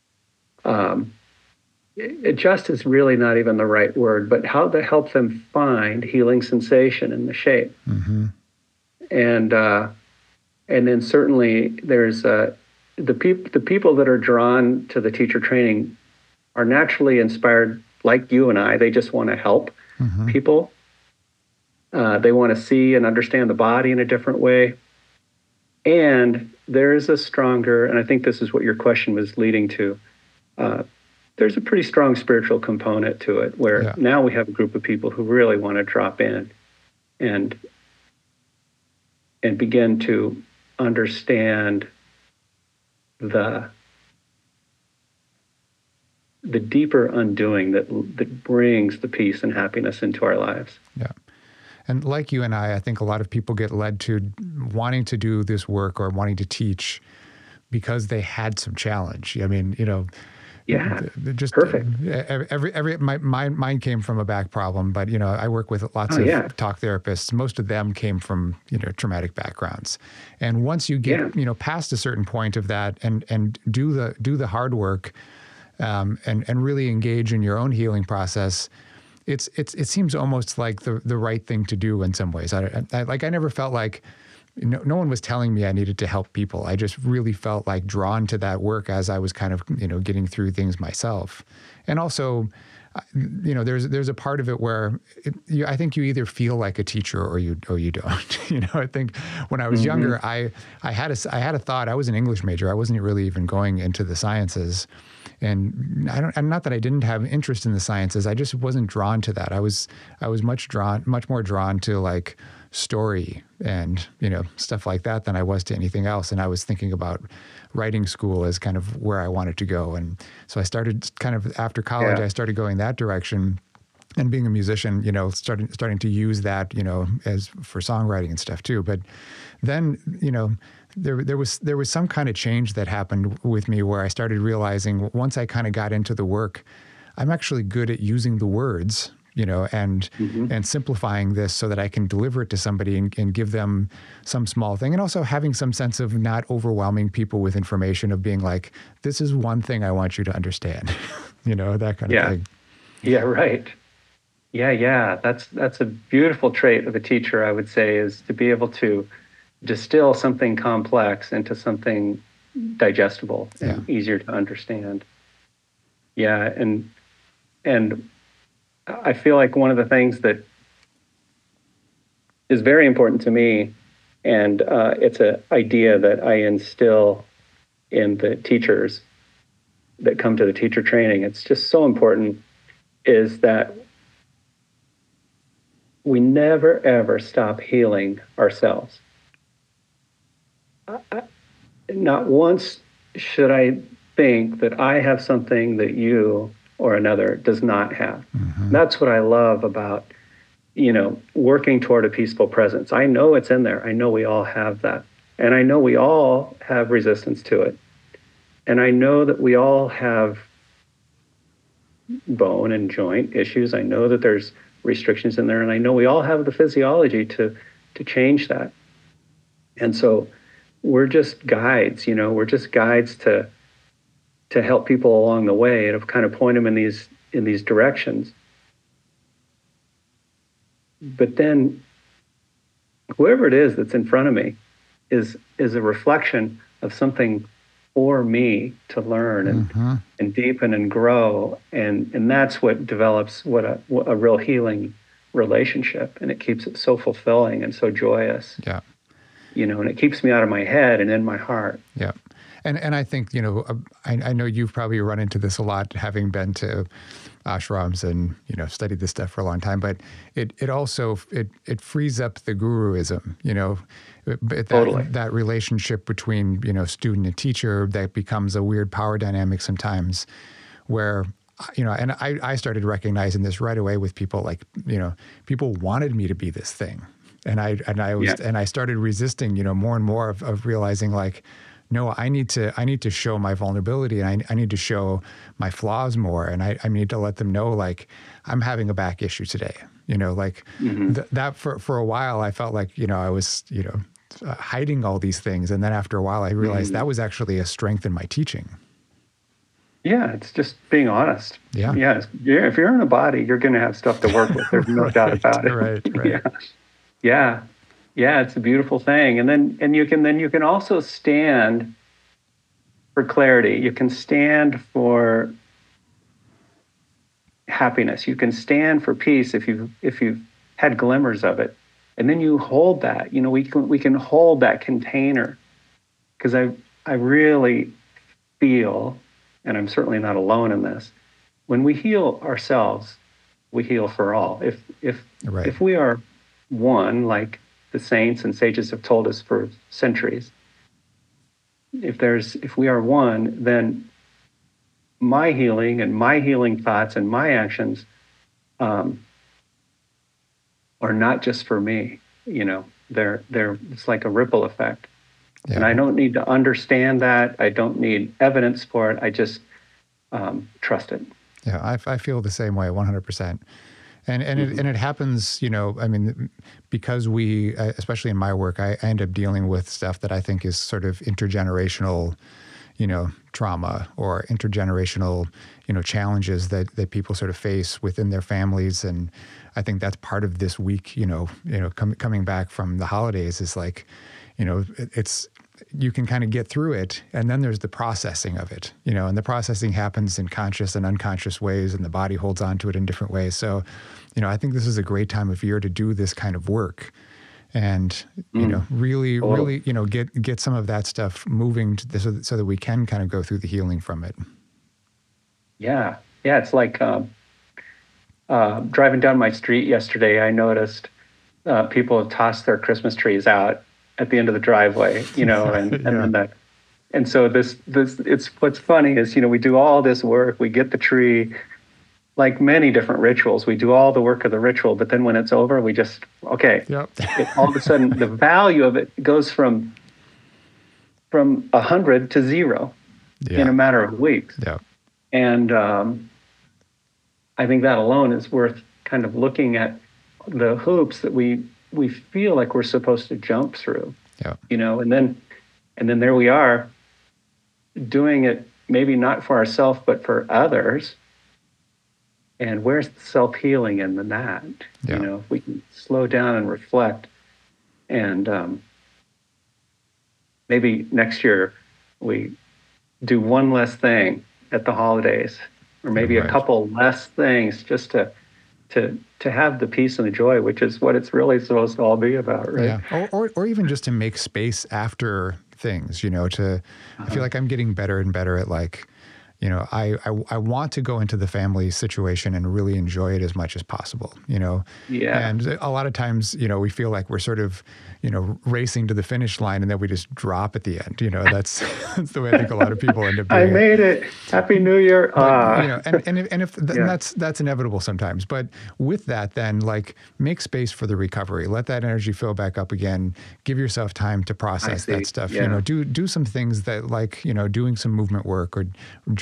Um, adjust is really not even the right word, but how to help them find healing sensation in the shape. Mm-hmm. And uh, and then certainly there's uh, the peop- the people that are drawn to the teacher training are naturally inspired, like you and I. They just want to help mm-hmm. people. Uh, they want to see and understand the body in a different way. And there's a stronger, and I think this is what your question was leading to, uh, there's a pretty strong spiritual component to it, where yeah. now we have a group of people who really want to drop in and and begin to understand the the deeper undoing that that brings the peace and happiness into our lives. Yeah. And like you and I, I think a lot of people get led to wanting to do this work or wanting to teach because they had some challenge. I mean, you know, yeah, just perfect. Every, every, every my, my, mine came from a back problem, but, you know, I work with lots oh, of yeah. talk therapists. Most of them came from, you know, traumatic backgrounds. And once you get, yeah. you know, past a certain point of that and, and do the, do the hard work, Um, and, and really engage in your own healing process, it's it's it seems almost like the the right thing to do in some ways. I, I like I never felt like no, no one was telling me I needed to help people. I just really felt like drawn to that work as I was kind of, you know, getting through things myself. And also, you know, there's there's a part of it where it, you, I think you either feel like a teacher or you or you don't. You know, I think when I was mm-hmm. younger, I I had a I had a thought. I was an English major. I wasn't really even going into the sciences. And I don't, and not that I didn't have interest in the sciences, I just wasn't drawn to that. I was, I was much drawn, much more drawn to like story and, you know, stuff like that than I was to anything else. And I was thinking about writing school as kind of where I wanted to go. And so I started kind of after college, yeah. I started going that direction. And being a musician, you know, starting starting to use that, you know, as for songwriting and stuff too. But then, you know, there there was there was some kind of change that happened with me where I started realizing once I kind of got into the work, I'm actually good at using the words, you know, and mm-hmm. and simplifying this so that I can deliver it to somebody and, and give them some small thing. And also having some sense of not overwhelming people with information, of being like, this is one thing I want you to understand, you know, that kind of yeah. thing. Yeah, right. Yeah, yeah. That's that's a beautiful trait of a teacher, I would say, is to be able to distill something complex into something digestible and yeah. easier to understand. Yeah, and and I feel like one of the things that is very important to me, and uh, it's an idea that I instill in the teachers that come to the teacher training. It's just so important, is that we never, ever stop healing ourselves. I, not once should I think that I have something that you or another does not have. Mm-hmm. That's what I love about, you know, working toward a peaceful presence. I know it's in there. I know we all have that. And I know we all have resistance to it. And I know that we all have bone and joint issues. I know that there's restrictions in there, and I know we all have the physiology to to change that. And so we're just guides, you know, we're just guides to to help people along the way and to kind of point them in these in these directions. But then whoever it is that's in front of me is is a reflection of something for me to learn and Mm-hmm. and deepen and grow, and and that's what develops what a what a real healing relationship, and it keeps it so fulfilling and so joyous, Yeah. you know, and it keeps me out of my head and in my heart. Yeah. And and I think, you know, uh, I, I know you've probably run into this a lot, having been to ashrams and, you know, studied this stuff for a long time, but it, it also, it, it frees up the guruism, you know, that, Totally. that relationship between, you know, student and teacher that becomes a weird power dynamic sometimes where, you know, and I, I started recognizing this right away with people, like, you know, people wanted me to be this thing. And I, and I was, Yeah. and I started resisting, you know, more and more of, of realizing like, no, I need to, I need to show my vulnerability, and I, I need to show my flaws more. And I, I need to let them know, like, I'm having a back issue today, you know, like Mm-hmm. th- that for, for a while, I felt like, you know, I was, you know, uh, hiding all these things. And then after a while, I realized Mhm. that was actually a strength in my teaching. Yeah, it's just being honest. Yeah. Yeah, yeah. If you're in a body, you're going to have stuff to work with. There's no Right, doubt about it. right, right. Yeah, yeah, yeah. It's a beautiful thing, and then and you can then you can also stand for clarity. You can stand for happiness. You can stand for peace if you if you've had glimmers of it, and then you hold that. You know, we can we can hold that container, because I I really feel, and I'm certainly not alone in this, when we heal ourselves, we heal for all. If if Right. if we are one, like the saints and sages have told us for centuries, if there's if we are one, then my healing and my healing thoughts and my actions um, are not just for me. You know, they're they're it's like a ripple effect. Yeah. And I don't need to understand that. I don't need evidence for it. I just um, trust it. Yeah, I, I feel the same way, one hundred percent. And and it, and it happens, you know, I mean, because we, especially in my work, I, I end up dealing with stuff that I think is sort of intergenerational, you know, trauma or intergenerational, you know, challenges that, that people sort of face within their families. And I think that's part of this week, you know, you know, com- coming back from the holidays is like, you know, it, it's, you can kind of get through it, and then there's the processing of it, you know, and the processing happens in conscious and unconscious ways, and the body holds on to it in different ways. So, you know, I think this is a great time of year to do this kind of work, and you Mm. know, really, Totally. really, you know, get get some of that stuff moving to this, so, that, so that we can kind of go through the healing from it. Yeah, yeah. It's like um, uh, driving down my street yesterday. I noticed uh, people have tossed their Christmas trees out at the end of the driveway. You know, and and Yeah. then the, and so this this it's what's funny is, you know, we do all this work, we get the tree, like many different rituals. We do all the work of the ritual, but then when it's over, we just okay. Yep. It, all of a sudden, the value of it goes from from a hundred to zero Yeah. in a matter of weeks. Yeah. And um, I think that alone is worth kind of looking at the hoops that we we feel like we're supposed to jump through, Yeah. you know, and then and then there we are doing it maybe not for ourselves but for others. And where's the self-healing in that? Yeah. You know, if we can slow down and reflect, and um, maybe next year we do one less thing at the holidays, or maybe Right. a couple less things, just to to to have the peace and the joy, which is what it's really supposed to all be about, right? Yeah, or, or or even just to make space after things, you know, to, I feel like I'm getting better and better at like, you know, I, I, I want to go into the family situation and really enjoy it as much as possible, you know? Yeah. And a lot of times, you know, we feel like we're sort of, you know, racing to the finish line, and then we just drop at the end, you know, that's, that's the way I think a lot of people end up doing I it. made it. Happy New Year. But, Ah. you know, and, and if, and if th- Yeah. that's that's inevitable sometimes. But with that, then like make space for the recovery. Let that energy fill back up again. Give yourself time to process see. that stuff. Yeah. You know, do do some things that like, you know, doing some movement work or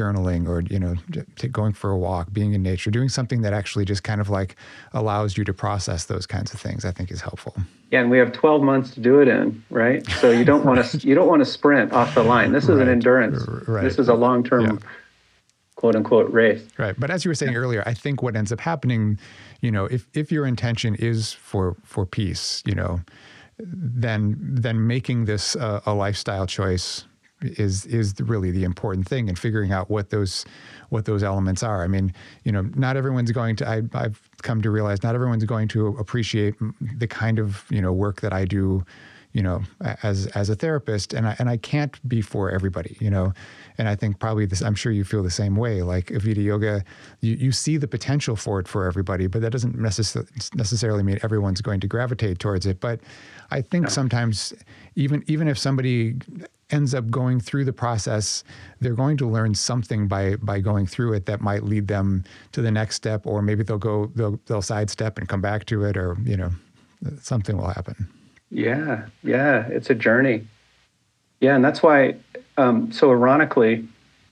journaling or, you know, t- going for a walk, being in nature, doing something that actually just kind of like allows you to process those kinds of things, I think is helpful. Yeah, and we have twelve months to do it in, right? So you don't want to you don't want to sprint off the line. This is right. an endurance. Right. This is a long-term, yeah. quote unquote race. Right. But as you were saying yeah. earlier, I think what ends up happening, you know, if if your intention is for for peace, you know, then then making this uh, a lifestyle choice is is really the important thing, and figuring out what those what those elements are. I mean, you know, not everyone's going to. I, I've come to realize not everyone's going to appreciate the kind of, you know, work that I do, you know, as as a therapist, and I and I can't be for everybody, you know. And I think probably this. I'm sure you feel the same way. Like Avita Yoga, you you see the potential for it for everybody, but that doesn't necess- necessarily mean everyone's going to gravitate towards it. But I think no. sometimes even even if somebody ends up going through the process, they're going to learn something by by going through it that might lead them to the next step, or maybe they'll go they'll they'll sidestep and come back to it, or, you know, something will happen. Yeah, yeah, it's a journey. Yeah, and that's why. Um, so ironically,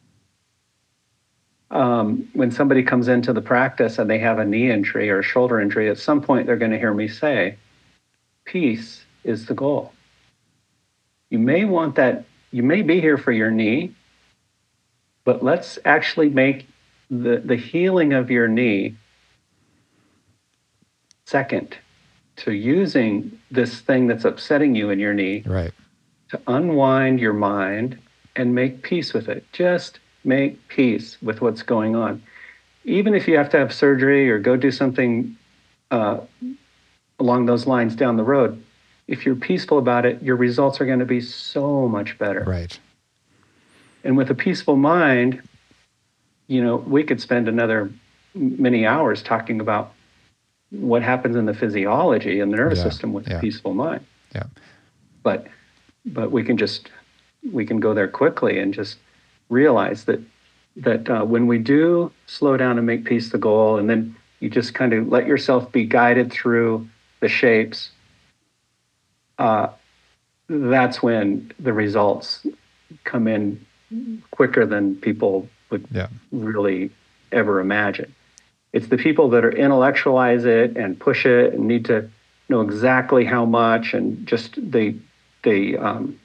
um, when somebody comes into the practice and they have a knee injury or a shoulder injury, at some point they're going to hear me say, "Peace is the goal." You may want that, you may be here for your knee, but let's actually make the, the healing of your knee second to using this thing that's upsetting you in your knee, right, to unwind your mind and make peace with it. Just make peace with what's going on. Even if you have to have surgery or go do something uh, along those lines down the road, if you're peaceful about it, your results are going to be so much better. Right. And with a peaceful mind, you know, we could spend another many hours talking about what happens in the physiology and the nervous yeah. system with yeah. a peaceful mind. Yeah. But but we can just we can go there quickly and just realize that that uh, when we do slow down and make peace the goal, and then you just kind of let yourself be guided through the shapes, Uh, that's when the results come in quicker than people would yeah. really ever imagine. It's the people that are intellectualize it and push it and need to know exactly how much, and just they they um,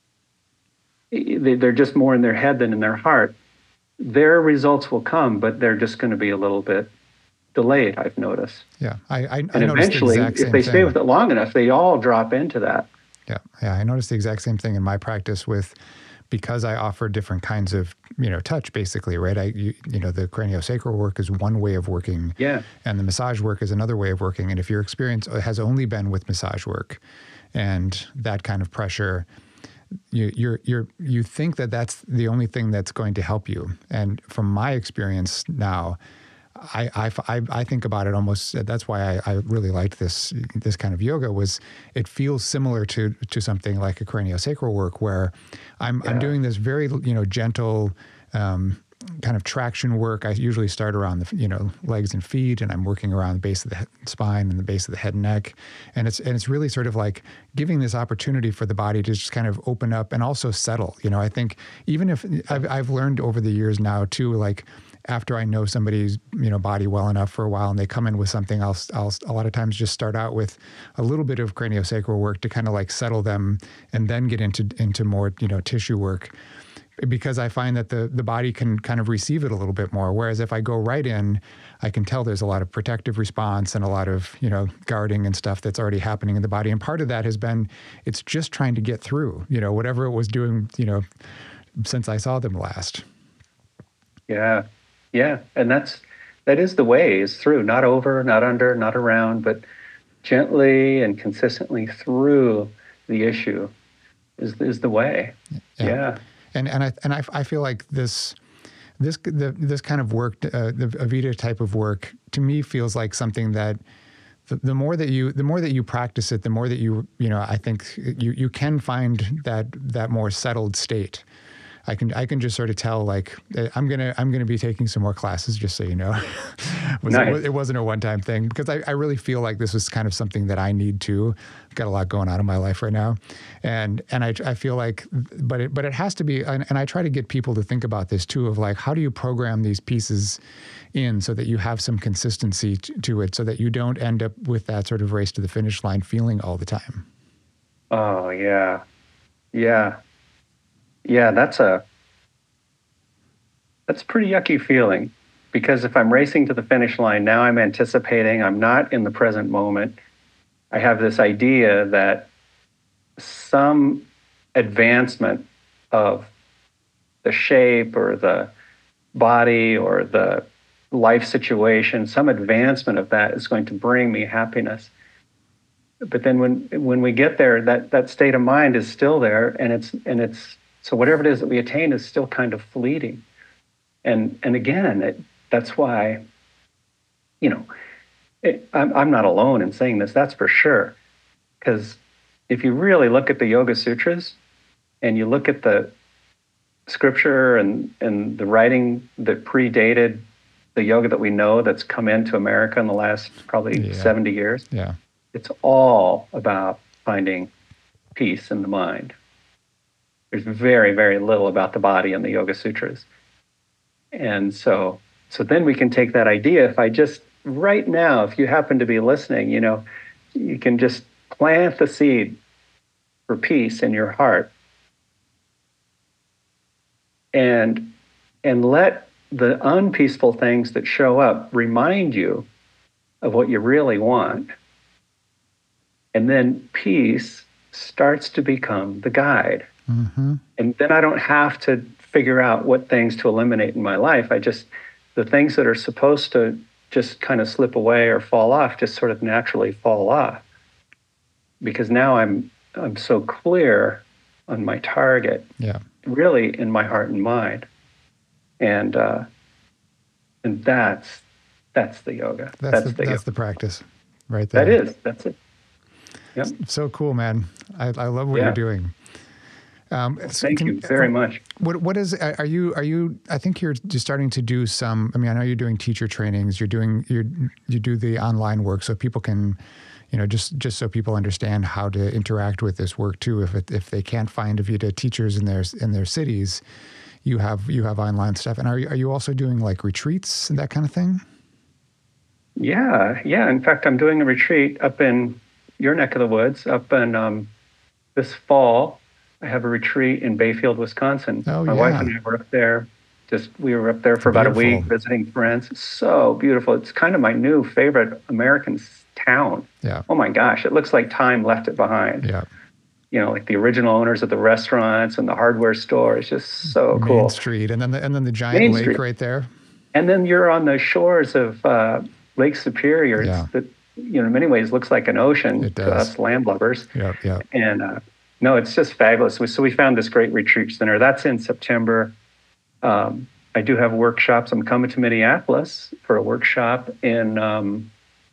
they they're just more in their head than in their heart. Their results will come, but they're just going to be a little bit delayed, I've noticed. Yeah, I, I, and I eventually, the if they thing. stay with it long enough, they all drop into that. Yeah, yeah, I noticed the exact same thing in my practice with, because I offer different kinds of, you know, touch, basically, right? I, you, you know, the craniosacral work is one way of working, yeah, and the massage work is another way of working. And if your experience has only been with massage work and that kind of pressure, you you're you're you think that that's the only thing that's going to help you. And from my experience now, I, I, I think about it almost, that's why I, I really liked this this kind of yoga, was it feels similar to to something like a craniosacral work, where I'm yeah. I'm doing this very, you know, gentle um, kind of traction work. I usually start around the, you know, legs and feet, and I'm working around the base of the head, spine and the base of the head and neck. And it's and it's really sort of like giving this opportunity for the body to just kind of open up and also settle. You know, I think even if I've, I've learned over the years now too, like, after I know somebody's, you know, body well enough for a while and they come in with something else, I'll a lot of times just start out with a little bit of craniosacral work to kind of like settle them, and then get into into more, you know, tissue work, because I find that the the body can kind of receive it a little bit more. Whereas if I go right in, I can tell there's a lot of protective response and a lot of, you know, guarding and stuff that's already happening in the body. And part of that has been, it's just trying to get through, you know, whatever it was doing, you know, since I saw them last. Yeah. Yeah, and that's that is the way, is through, not over, not under, not around, but gently and consistently through the issue is is the way. Yeah, yeah. and and I and I, I feel like this this the, this kind of work, uh, the Avita type of work, to me feels like something that the, the more that you the more that you practice it, the more that you you know I think you you can find that that more settled state. I can I can just sort of tell, like, I'm gonna I'm gonna be taking some more classes, just so you know. it, was, nice. it wasn't a one time thing, because I, I really feel like this was kind of something that I need too. I've got a lot going on in my life right now, and and I I feel like, but it but it has to be, and, and I try to get people to think about this too, of like, how do you program these pieces in so that you have some consistency to, to it, so that you don't end up with that sort of race to the finish line feeling all the time. Oh yeah, yeah. Yeah, that's a that's a pretty yucky feeling, because if I'm racing to the finish line, now I'm anticipating, I'm not in the present moment. I have this idea that some advancement of the shape or the body or the life situation, some advancement of that is going to bring me happiness. But then when when we get there, that that state of mind is still there, and it's and it's so whatever it is that we attain is still kind of fleeting. And and again, it, that's why, you know, it, I'm, I'm not alone in saying this, that's for sure. Because if you really look at the Yoga Sutras and you look at the scripture and, and the writing that predated the yoga that we know that's come into America in the last probably yeah. seventy years, yeah, it's all about finding peace in the mind. There's very, very little about the body in the Yoga Sutras. And so, so then we can take that idea. If I just, right now, if you happen to be listening, you know, you can just plant the seed for peace in your heart, and, and let the unpeaceful things that show up remind you of what you really want. And then peace starts to become the guide. Mm-hmm. And then I don't have to figure out what things to eliminate in my life. I just, the things that are supposed to just kind of slip away or fall off just sort of naturally fall off. Because now I'm I'm so clear on my target, yeah, really in my heart and mind. And uh, and that's that's the yoga. That's, That's the, the that's yoga. the practice right there. That is, that's it. Yep. So cool, man. I, I love what Yeah. you're doing. Um, so Thank can- you very much. What what is are you are you? I think you're just starting to do some. I mean, I know you're doing teacher trainings. You're doing you you do the online work, so people can, you know, just just so people understand how to interact with this work too. If it, if they can't find Avita teachers in their in their cities, you have you have online stuff. And are you, are you also doing like retreats and that kind of thing? Yeah, yeah. In fact, I'm doing a retreat up in your neck of the woods, up in um, this fall. I have a retreat in Bayfield, Wisconsin. Oh, My yeah. wife and I were up there. Just we were up there for about a Beautiful. week visiting friends. It's so beautiful. It's kind of my new favorite American s- town. Yeah. Oh my gosh, it looks like time left it behind. Yeah. You know, like the original owners of the restaurants and the hardware store. It's just so Main cool. Street, and then the, and then the giant Main lake Street. right there. And then you're on the shores of uh, Lake Superior. It's Yeah. that, you know, in many ways looks like an ocean It to does. us landlubbers. Yeah. Yeah. And uh, no, it's just fabulous. We, so we found this great retreat center. That's in September. Um, I do have workshops. I'm coming to Minneapolis for a workshop in um,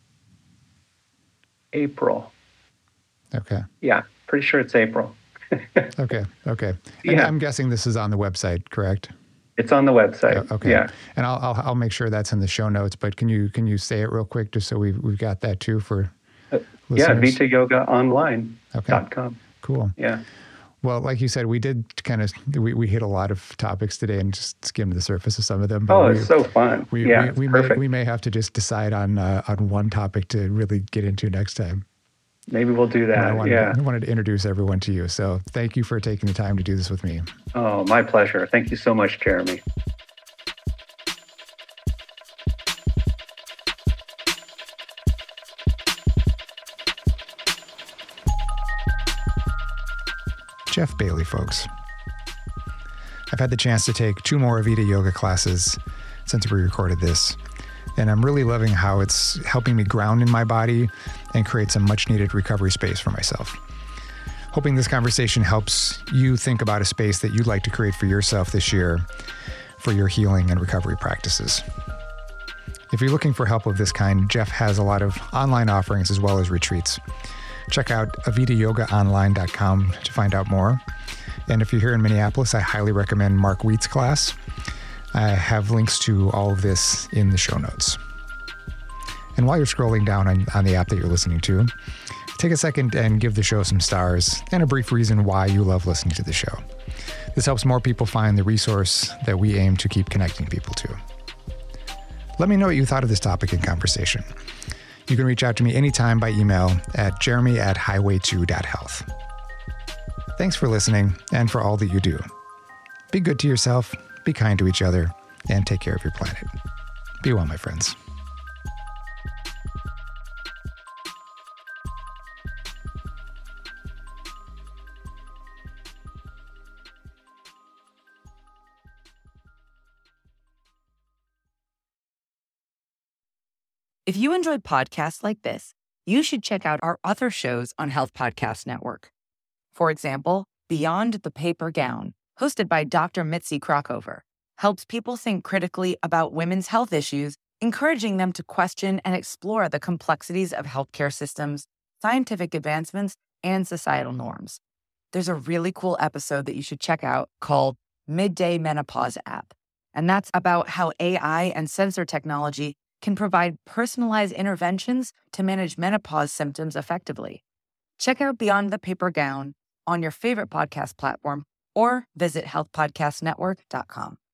April. Okay. Yeah, pretty sure it's April. Okay. Okay. And Yeah. I'm guessing this is on the website, correct? It's on the website. Yeah, okay. Yeah. And I'll, I'll I'll make sure that's in the show notes. But can you can you say it real quick, just so we've we've got that too for Uh, yeah, listeners? vita yoga online dot com. Okay. Cool. Yeah. Well, like you said, we did kind of we, we hit a lot of topics today and just skimmed the surface of some of them. But Oh, we, it's so fun. we yeah, we, it's we may perfect. we may have to just decide on uh, on one topic to really get into next time. Maybe we'll do And I that. wanted, Yeah. I wanted to introduce everyone to you. So thank you for taking the time to do this with me. Oh, my pleasure. Thank you so much, Jeremy. Jeff Bailey, folks. I've had the chance to take two more Avita yoga classes since we recorded this, and I'm really loving how it's helping me ground in my body and create some much needed recovery space for myself. Hoping this conversation helps you think about a space that you'd like to create for yourself this year for your healing and recovery practices. If you're looking for help of this kind, Jeff has a lot of online offerings as well as retreats. Check out avita yoga online dot com to find out more. And if you're here in Minneapolis, I highly recommend Mark Wheat's class. I have links to all of this in the show notes. And while you're scrolling down on, on the app that you're listening to, take a second and give the show some stars and a brief reason why you love listening to the show. This helps more people find the resource that we aim to keep connecting people to. Let me know what you thought of this topic and conversation. You can reach out to me anytime by email at jeremy at highway two dot health. Thanks for listening and for all that you do. Be good to yourself, be kind to each other, and take care of your planet. Be well, my friends. If you enjoyed podcasts like this, you should check out our other shows on Health Podcast Network. For example, Beyond the Paper Gown, hosted by Doctor Mitzi Krockover, helps people think critically about women's health issues, encouraging them to question and explore the complexities of healthcare systems, scientific advancements, and societal norms. There's a really cool episode that you should check out called Midday Menopause App, and that's about how A I and sensor technology can provide personalized interventions to manage menopause symptoms effectively. Check out Beyond the Paper Gown on your favorite podcast platform or visit health podcast network dot com.